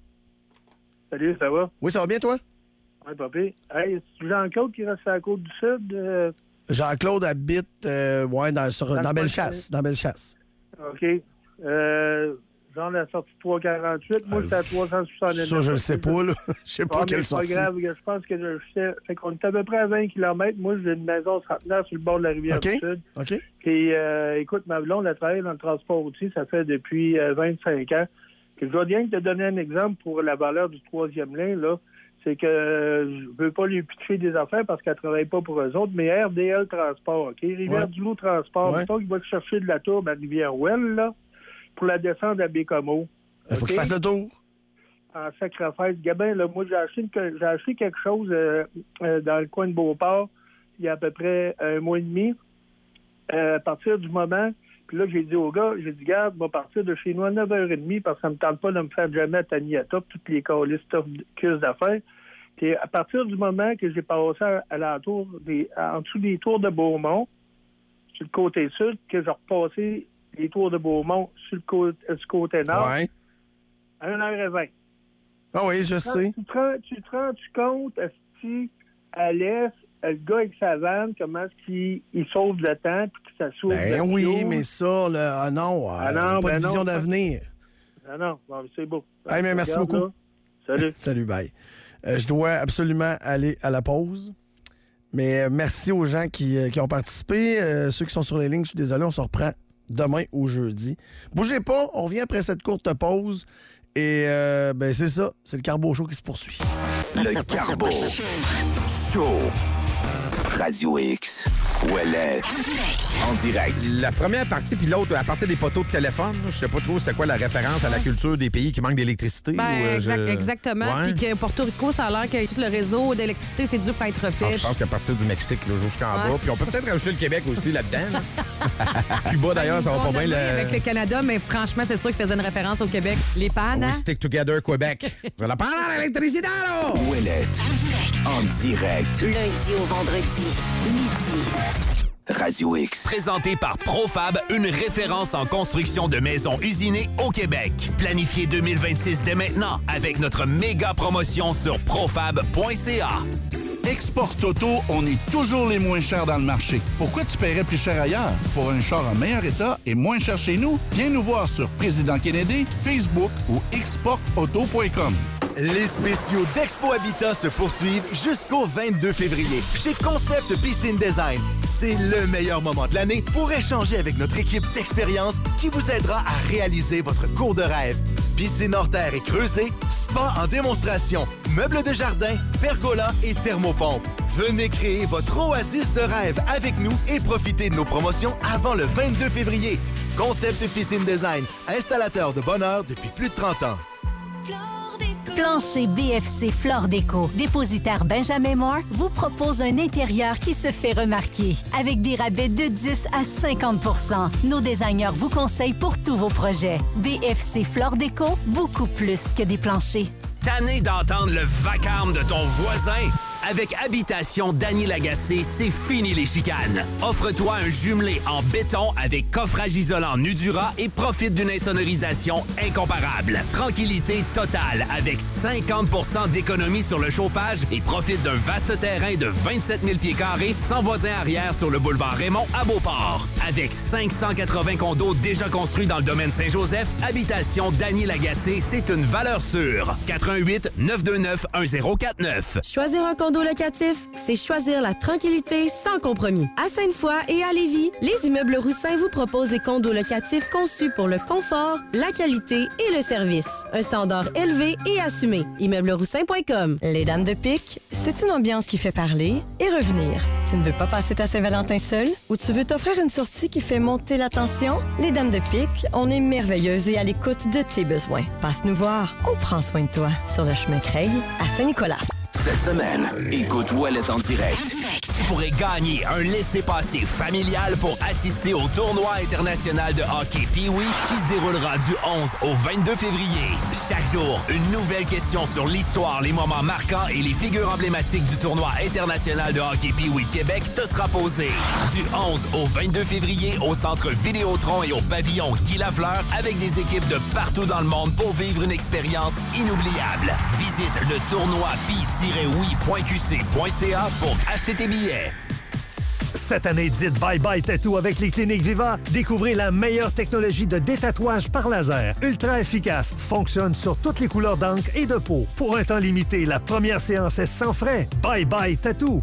Salut, ça va?
Oui, ça va bien, toi?
Oui, papi. Hey, c'est Jean-Claude qui reste à la Côte-du-Sud?
Jean-Claude habite dans Bellechasse. Dans Bellechasse.
OK. Genre la sortie 348. Moi, c'est à 369.
Ça, je le sais pas, là. Je sais pas quelle sortie.
C'est pas grave. Je pense que je sais. Fait qu'on est à peu près à 20 km. Moi, j'ai une maison centenaire sur le bord de la rivière du Sud.
OK.
Puis, écoute, ma blonde a travaillé dans le transport routier. Ça fait depuis 25 ans. Puis, je dois bien te donner un exemple pour la valeur du troisième lien, là. C'est que je veux pas lui pitcher des affaires parce qu'elle travaille pas pour eux autres, mais RDL Transport, OK? Rivière-du-Loup Transport.
Ouais.
Mettons qu'il va te chercher de la tourbe à Rivière-Ouelle, là, pour la descente à Bécomo.
Il faut qu'il fasse le tour.
En sacrifice. Gabin, là, moi, j'ai acheté quelque chose dans le coin de Beauport il y a à peu près un mois et demi. À partir du moment... Puis là, j'ai dit au gars, garde, on va partir de chez nous à 9h30 parce que ça me tente pas de me faire jamais à Taniata, toutes les calices d'affaires. Puis à partir du moment que j'ai passé en dessous des tours de Beaumont, sur le côté sud, que j'ai repassé les tours de Beaumont sur le côté nord, à 1h20.
Ah oui, je sais.
Tu te rends-tu compte, à l'est, le gars avec sa vanne, comment il sauve le temps puis que ça sauve
le oui, fuel. Mais ça, là, pas de vision d'avenir.
Non, c'est beau.
Hey, mais merci beaucoup.
Là. Salut.
Salut, bye. Je dois absolument aller à la pause. Mais merci aux gens qui ont participé. Ceux qui sont sur les lignes, je suis désolé, on se reprend demain ou jeudi. Bougez pas, on revient après cette courte pause. Et c'est ça, c'est le Carbo Show qui se poursuit.
Le Carbo Show. Radio X. Ouellette. En direct.
La première partie, puis l'autre, à partir des poteaux de téléphone, je sais pas trop c'est quoi la référence à la culture des pays qui manquent d'électricité.
Exactement.
Ouais.
Puis que Porto Rico, ça a l'air que tout le réseau d'électricité, c'est dû pour être refait.
Je pense qu'à partir du Mexique, là, jusqu'en bas. Puis on peut peut-être rajouter le Québec aussi là-dedans. Cuba, d'ailleurs, ça va pas bien.
Avec le Canada, mais franchement, c'est sûr qu'il faisait une référence au Québec. Les pannes,
We stick together, Québec. Ça la parle à l'électricité, là!
Ouellette. En direct.
Lundi au vendredi, midi.
Radio X.
Présenté par Profab, une référence en construction de maisons usinées au Québec. Planifiez 2026 dès maintenant avec notre méga promotion sur profab.ca.
Export Auto, on est toujours les moins chers dans le marché. Pourquoi tu paierais plus cher ailleurs? Pour un char en meilleur état et moins cher chez nous? Viens nous voir sur Président Kennedy, Facebook ou exportauto.com.
Les spéciaux d'Expo Habitat se poursuivent jusqu'au 22 février. Chez Concept Piscine Design, c'est le meilleur moment de l'année pour échanger avec notre équipe d'expérience qui vous aidera à réaliser votre cours de rêve. Piscine hors terre et creusée, spa en démonstration, meubles de jardin, pergola et thermopompe. Venez créer votre oasis de rêve avec nous et profitez de nos promotions avant le 22 février. Concept Piscine Design, installateur de bonheur depuis plus de 30 ans.
Plancher BFC Flore Déco, dépositaire Benjamin Moore, vous propose un intérieur qui se fait remarquer. Avec des rabais de 10 à 50 %. Nos designers vous conseillent pour tous vos projets. BFC Flore Déco, beaucoup plus que des planchers.
Tanné d'entendre le vacarme de ton voisin? Avec Habitation Dany Lagacé, c'est fini les chicanes. Offre-toi un jumelé en béton avec coffrage isolant Nudura et profite d'une insonorisation incomparable. Tranquillité totale avec 50 % d'économie sur le chauffage et profite d'un vaste terrain de 27 000 pieds carrés sans voisin arrière sur le boulevard Raymond à Beauport. Avec 580 condos déjà construits dans le domaine Saint-Joseph, Habitation Dany Lagacé, c'est une valeur sûre. 88 929 1049.
Choisir un condo locatif, c'est choisir la tranquillité sans compromis. À Sainte-Foy et à Lévis, les immeubles Roussin vous proposent des condos locatifs conçus pour le confort, la qualité et le service. Un standard élevé et assumé. Immeublesroussin.com.
Les Dames de Pique, c'est une ambiance qui fait parler et revenir. Tu ne veux pas passer ta Saint-Valentin seule ou tu veux t'offrir une sortie qui fait monter la tension? Les Dames de Pique, on est merveilleuses et à l'écoute de tes besoins. Passe nous voir, on prend soin de toi. Sur le chemin Craig à Saint-Nicolas.
Cette semaine, écoute Ouellette en direct.
Tu pourrais gagner un laissez-passer familial pour assister au tournoi international de hockey Pee-Wee qui se déroulera du 11 au 22 février. Chaque jour, une nouvelle question sur l'histoire, les moments marquants et les figures emblématiques du tournoi international de hockey Pee-Wee de Québec te sera posée. Du 11 au 22 février au centre Vidéotron et au pavillon Guy Lafleur avec des équipes de partout dans le monde pour vivre une expérience inoubliable. Visite le tournoi oui.qc.ca pour acheter tes billets.
Cette année, dites bye-bye tattoo avec les cliniques Viva. Découvrez la meilleure technologie de détatouage par laser. Ultra efficace, fonctionne sur toutes les couleurs d'encre et de peau. Pour un temps limité, la première séance est sans frais. Bye-bye tattoo.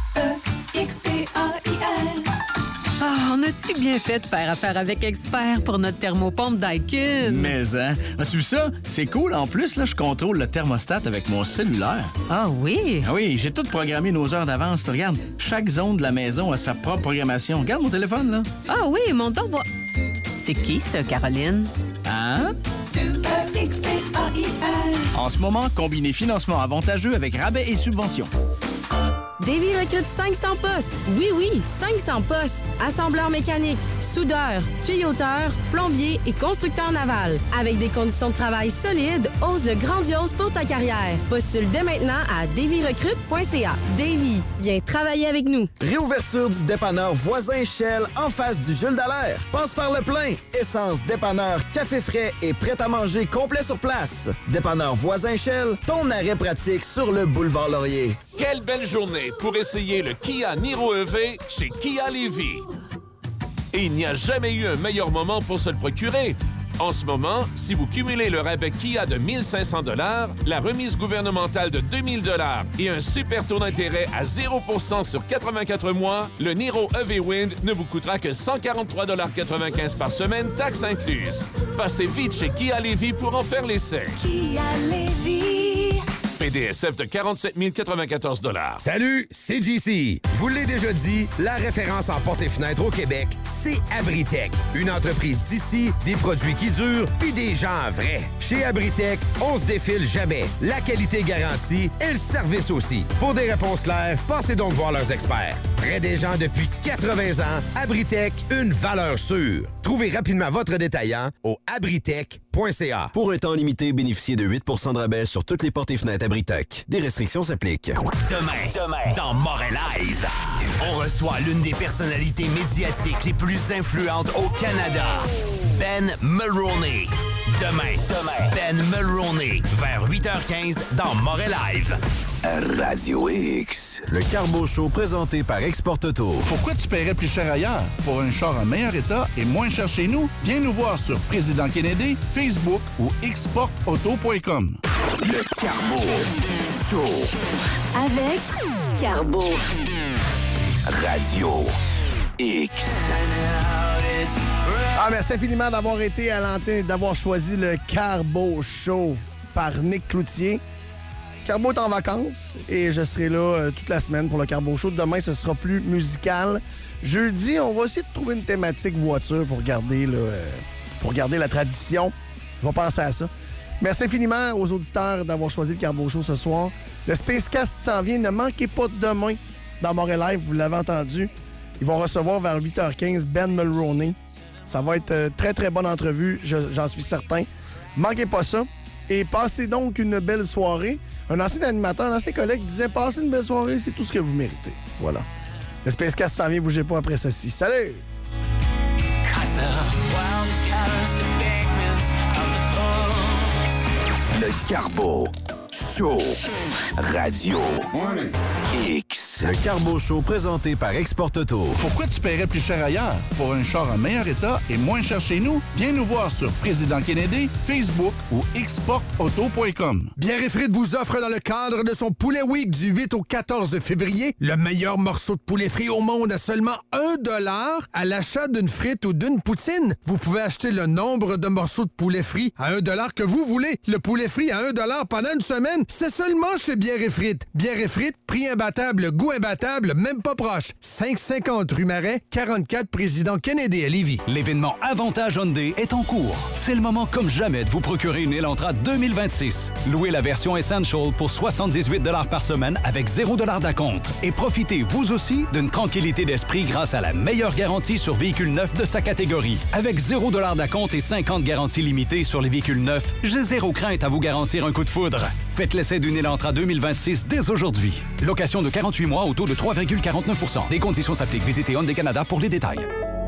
EXPAIL. Ah, on a-tu bien fait de faire affaire avec Expert pour notre thermopompe Daikin?
Mais, hein? As-tu vu ça? C'est cool. En plus, là, je contrôle le thermostat avec mon cellulaire.
Ah oui?
Ah oui, j'ai tout programmé nos heures d'avance. Regarde, chaque zone de la maison a sa propre programmation. Regarde mon téléphone, là.
Ah oui, mon temps va... C'est qui, ça, Caroline?
Hein?
EXPAIL.
En ce moment, combinez financement avantageux avec rabais et subventions.
Davy recrute 500 postes. Oui, 500 postes. Assembleur mécanique, soudeur, tuyauteur, plombier et constructeur naval. Avec des conditions de travail solides, ose le grandiose pour ta carrière. Postule dès maintenant à davyrecrute.ca. Davy, viens travailler avec nous.
Réouverture du dépanneur Voisin Shell en face du Jules Dallaire. Pense faire le plein. Essence, dépanneur, café frais et prêt à manger complet sur place. Dépanneur Voisin Shell, ton arrêt pratique sur le boulevard Laurier.
Quelle belle journée pour essayer le Kia Niro EV chez Kia Lévis. Et il n'y a jamais eu un meilleur moment pour se le procurer. En ce moment, si vous cumulez le rabais Kia de 1 500 $, la remise gouvernementale de 2 000 $ et un super taux d'intérêt à 0 % sur 84 mois, le Niro EV Wind ne vous coûtera que 143,95 $ par semaine, taxes incluses. Passez vite chez Kia Lévis pour en faire l'essai.
Kia Lévis.
TDSF de 47 094 $.
Salut, c'est JC. Je vous l'ai déjà dit, la référence en portes et fenêtres au Québec, c'est Abritech. Une entreprise d'ici, des produits qui durent, puis des gens vrais. Chez Abritech, on se défile jamais. La qualité garantie et le service aussi. Pour des réponses claires, passez donc voir leurs experts. Près des gens depuis 80 ans, Abritech, une valeur sûre. Trouvez rapidement votre détaillant au abritech.ca.
Pour un temps limité, bénéficiez de 8 % de rabais sur toutes les portes et fenêtres Abritech. Des restrictions s'appliquent.
Demain, dans Montréal Live, on reçoit l'une des personnalités médiatiques les plus influentes au Canada, Ben Mulroney. Demain, Ben Mulroney, vers 8h15 dans Montréal Live.
Radio X. Le Carbo Show présenté par Export Auto.
Pourquoi tu paierais plus cher ailleurs? Pour un char en meilleur état et moins cher chez nous, viens nous voir sur Président Kennedy, Facebook ou exportauto.com.
Le Carbo Show.
Avec Carbo.
Radio X.
Merci infiniment d'avoir été à l'antenne, d'avoir choisi le Carbo Show par Nick Cloutier. Carbo est en vacances et je serai là toute la semaine pour le Carbo Show. Demain, ce sera plus musical. Jeudi, on va essayer de trouver une thématique voiture pour garder la tradition. Je vais penser à ça. Merci infiniment aux auditeurs d'avoir choisi le Carbo Show ce soir. Le Spacecast s'en vient. Ne manquez pas demain dans Montréal Live, vous l'avez entendu. Ils vont recevoir vers 8h15 Ben Mulroney. Ça va être très, très bonne entrevue, j'en suis certain. Manquez pas ça. Et passez donc une belle soirée. Un ancien animateur, un ancien collègue disait « Passez une belle soirée, c'est tout ce que vous méritez. » Voilà. Le Spacecast s'en vient, bougez pas après ceci. Salut!
Le Carbo Show. Radio X.
Le Carbo Show présenté par Export Auto.
Pourquoi tu paierais plus cher ailleurs? Pour un char en meilleur état et moins cher chez nous, viens nous voir sur Président Kennedy, Facebook ou exportauto.com.
Bière et Frites vous offre dans le cadre de son Poulet Week du 8 au 14 février le meilleur morceau de poulet frit au monde à seulement 1 $ à l'achat d'une frite ou d'une poutine. Vous pouvez acheter le nombre de morceaux de poulet frit à 1 $ que vous voulez. Le poulet frit à 1 $ pendant une semaine, c'est seulement chez Bière et Frites. Bière et Frites, prix imbattable, goût imbattable, même pas proche. 550 rue Marais, 44 Président Kennedy à Lévis.
L'événement Avantage Hyundai est en cours. C'est le moment comme jamais de vous procurer une Elantra 2026. Louez la version Essential pour 78 $ par semaine avec 0 $ d'acompte. Et profitez vous aussi d'une tranquillité d'esprit grâce à la meilleure garantie sur véhicules neufs de sa catégorie. Avec 0 $ d'acompte et 50 garanties limitées sur les véhicules neufs, j'ai zéro crainte à vous garantir un coup de foudre. Faites l'essai d'une Elantra 2026 dès aujourd'hui. Location de 48 mois au taux de 3,49 %. Des conditions s'appliquent. Visitez Hyundai Canada pour les détails.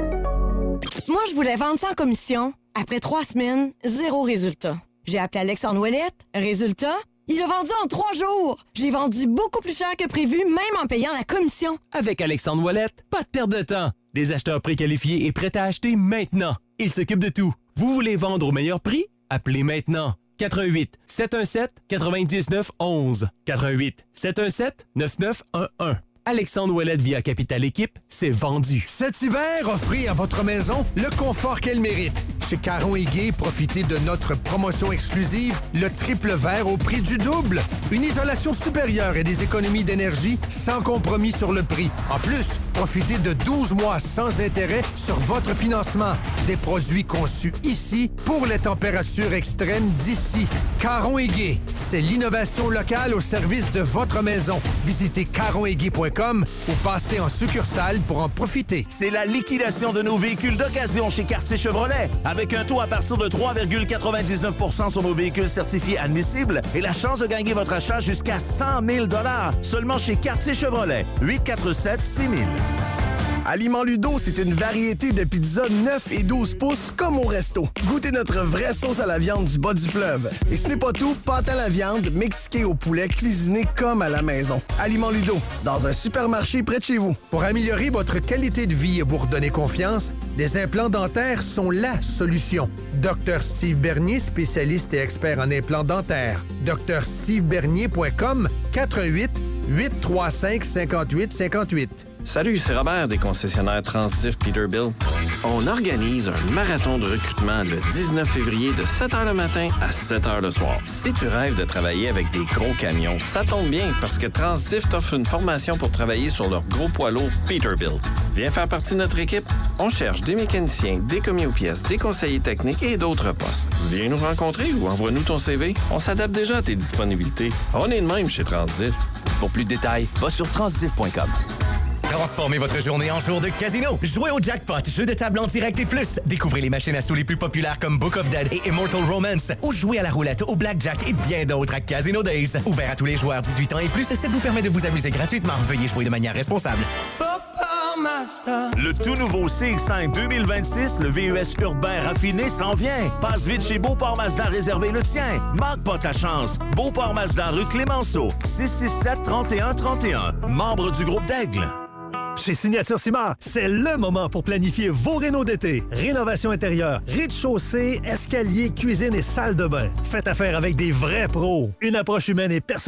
Moi, je voulais vendre ça en commission. Après 3 semaines, 0 résultat. J'ai appelé Alexandre Ouellette. Résultat, il a vendu en 3 jours. J'ai vendu beaucoup plus cher que prévu, même en payant la commission.
Avec Alexandre Ouellette, pas de perte de temps. Des acheteurs préqualifiés et prêts à acheter maintenant. Il s'occupe de tout. Vous voulez vendre au meilleur prix? Appelez maintenant. 88 717 99 11. 88 717 9911. Alexandre Ouellette via Capital Équipe, c'est vendu.
Cet hiver, offrez à votre maison le confort qu'elle mérite. Chez Caron & Gay, profitez de notre promotion exclusive, le triple vert au prix du double. Une isolation supérieure et des économies d'énergie sans compromis sur le prix. En plus, profitez de 12 mois sans intérêt sur votre financement. Des produits conçus ici pour les températures extrêmes d'ici. Caron & Gay, c'est l'innovation locale au service de votre maison. Visitez caronetgay.com ou passez en succursale pour en profiter.
C'est la liquidation de nos véhicules d'occasion chez Quartier Chevrolet. Avec un taux à partir de 3,99 % sur nos véhicules certifiés admissibles et la chance de gagner votre achat jusqu'à 100 000 $ seulement chez Quartier Chevrolet. 847-6000.
Aliments Ludo, c'est une variété de pizzas 9 et 12 pouces comme au resto. Goûtez notre vraie sauce à la viande du bas du fleuve. Et ce n'est pas tout, pâte à la viande, mexiquée au poulet, cuisiné comme à la maison. Aliments Ludo, dans un supermarché près de chez vous.
Pour améliorer votre qualité de vie et vous redonner confiance, les implants dentaires sont la solution. Dr Steve Bernier, spécialiste et expert en implants dentaires. drstevebernier.com 418 835 58 58.
Salut, c'est Robert des concessionnaires Transdiff Peterbilt. On organise un marathon de recrutement le 19 février de 7h le matin à 7h le soir. Si tu rêves de travailler avec des gros camions, ça tombe bien parce que Transdiff t'offre une formation pour travailler sur leur gros poids lourd Peterbilt. Viens faire partie de notre équipe. On cherche des mécaniciens, des commis aux pièces, des conseillers techniques et d'autres postes. Viens nous rencontrer ou envoie-nous ton CV. On s'adapte déjà à tes disponibilités. On est de même chez Transdiff.
Pour plus de détails, va sur transdiff.com.
Transformez votre journée en jour de casino. Jouez au jackpot, jeu de table en direct et plus. Découvrez les machines à sous les plus populaires comme Book of Dead et Immortal Romance. Ou jouez à la roulette, au blackjack et bien d'autres à Casino Days. Ouvert à tous les joueurs 18 ans et plus, ce site vous permet de vous amuser gratuitement. Veuillez jouer de manière responsable.
Le tout nouveau CX-5 2026, le VUS urbain raffiné, s'en vient. Passe vite chez Beauport Mazda, réservez le tien. Manque pas ta chance. Beauport Mazda, rue Clémenceau, 667-3131. Membre du groupe d'Aigle.
Chez Signature Ciment, c'est le moment pour planifier vos rénaux d'été. Rénovation intérieure, rez-de-chaussée, escalier, cuisine et salle de bain. Faites affaire avec des vrais pros. Une approche humaine et personnalisée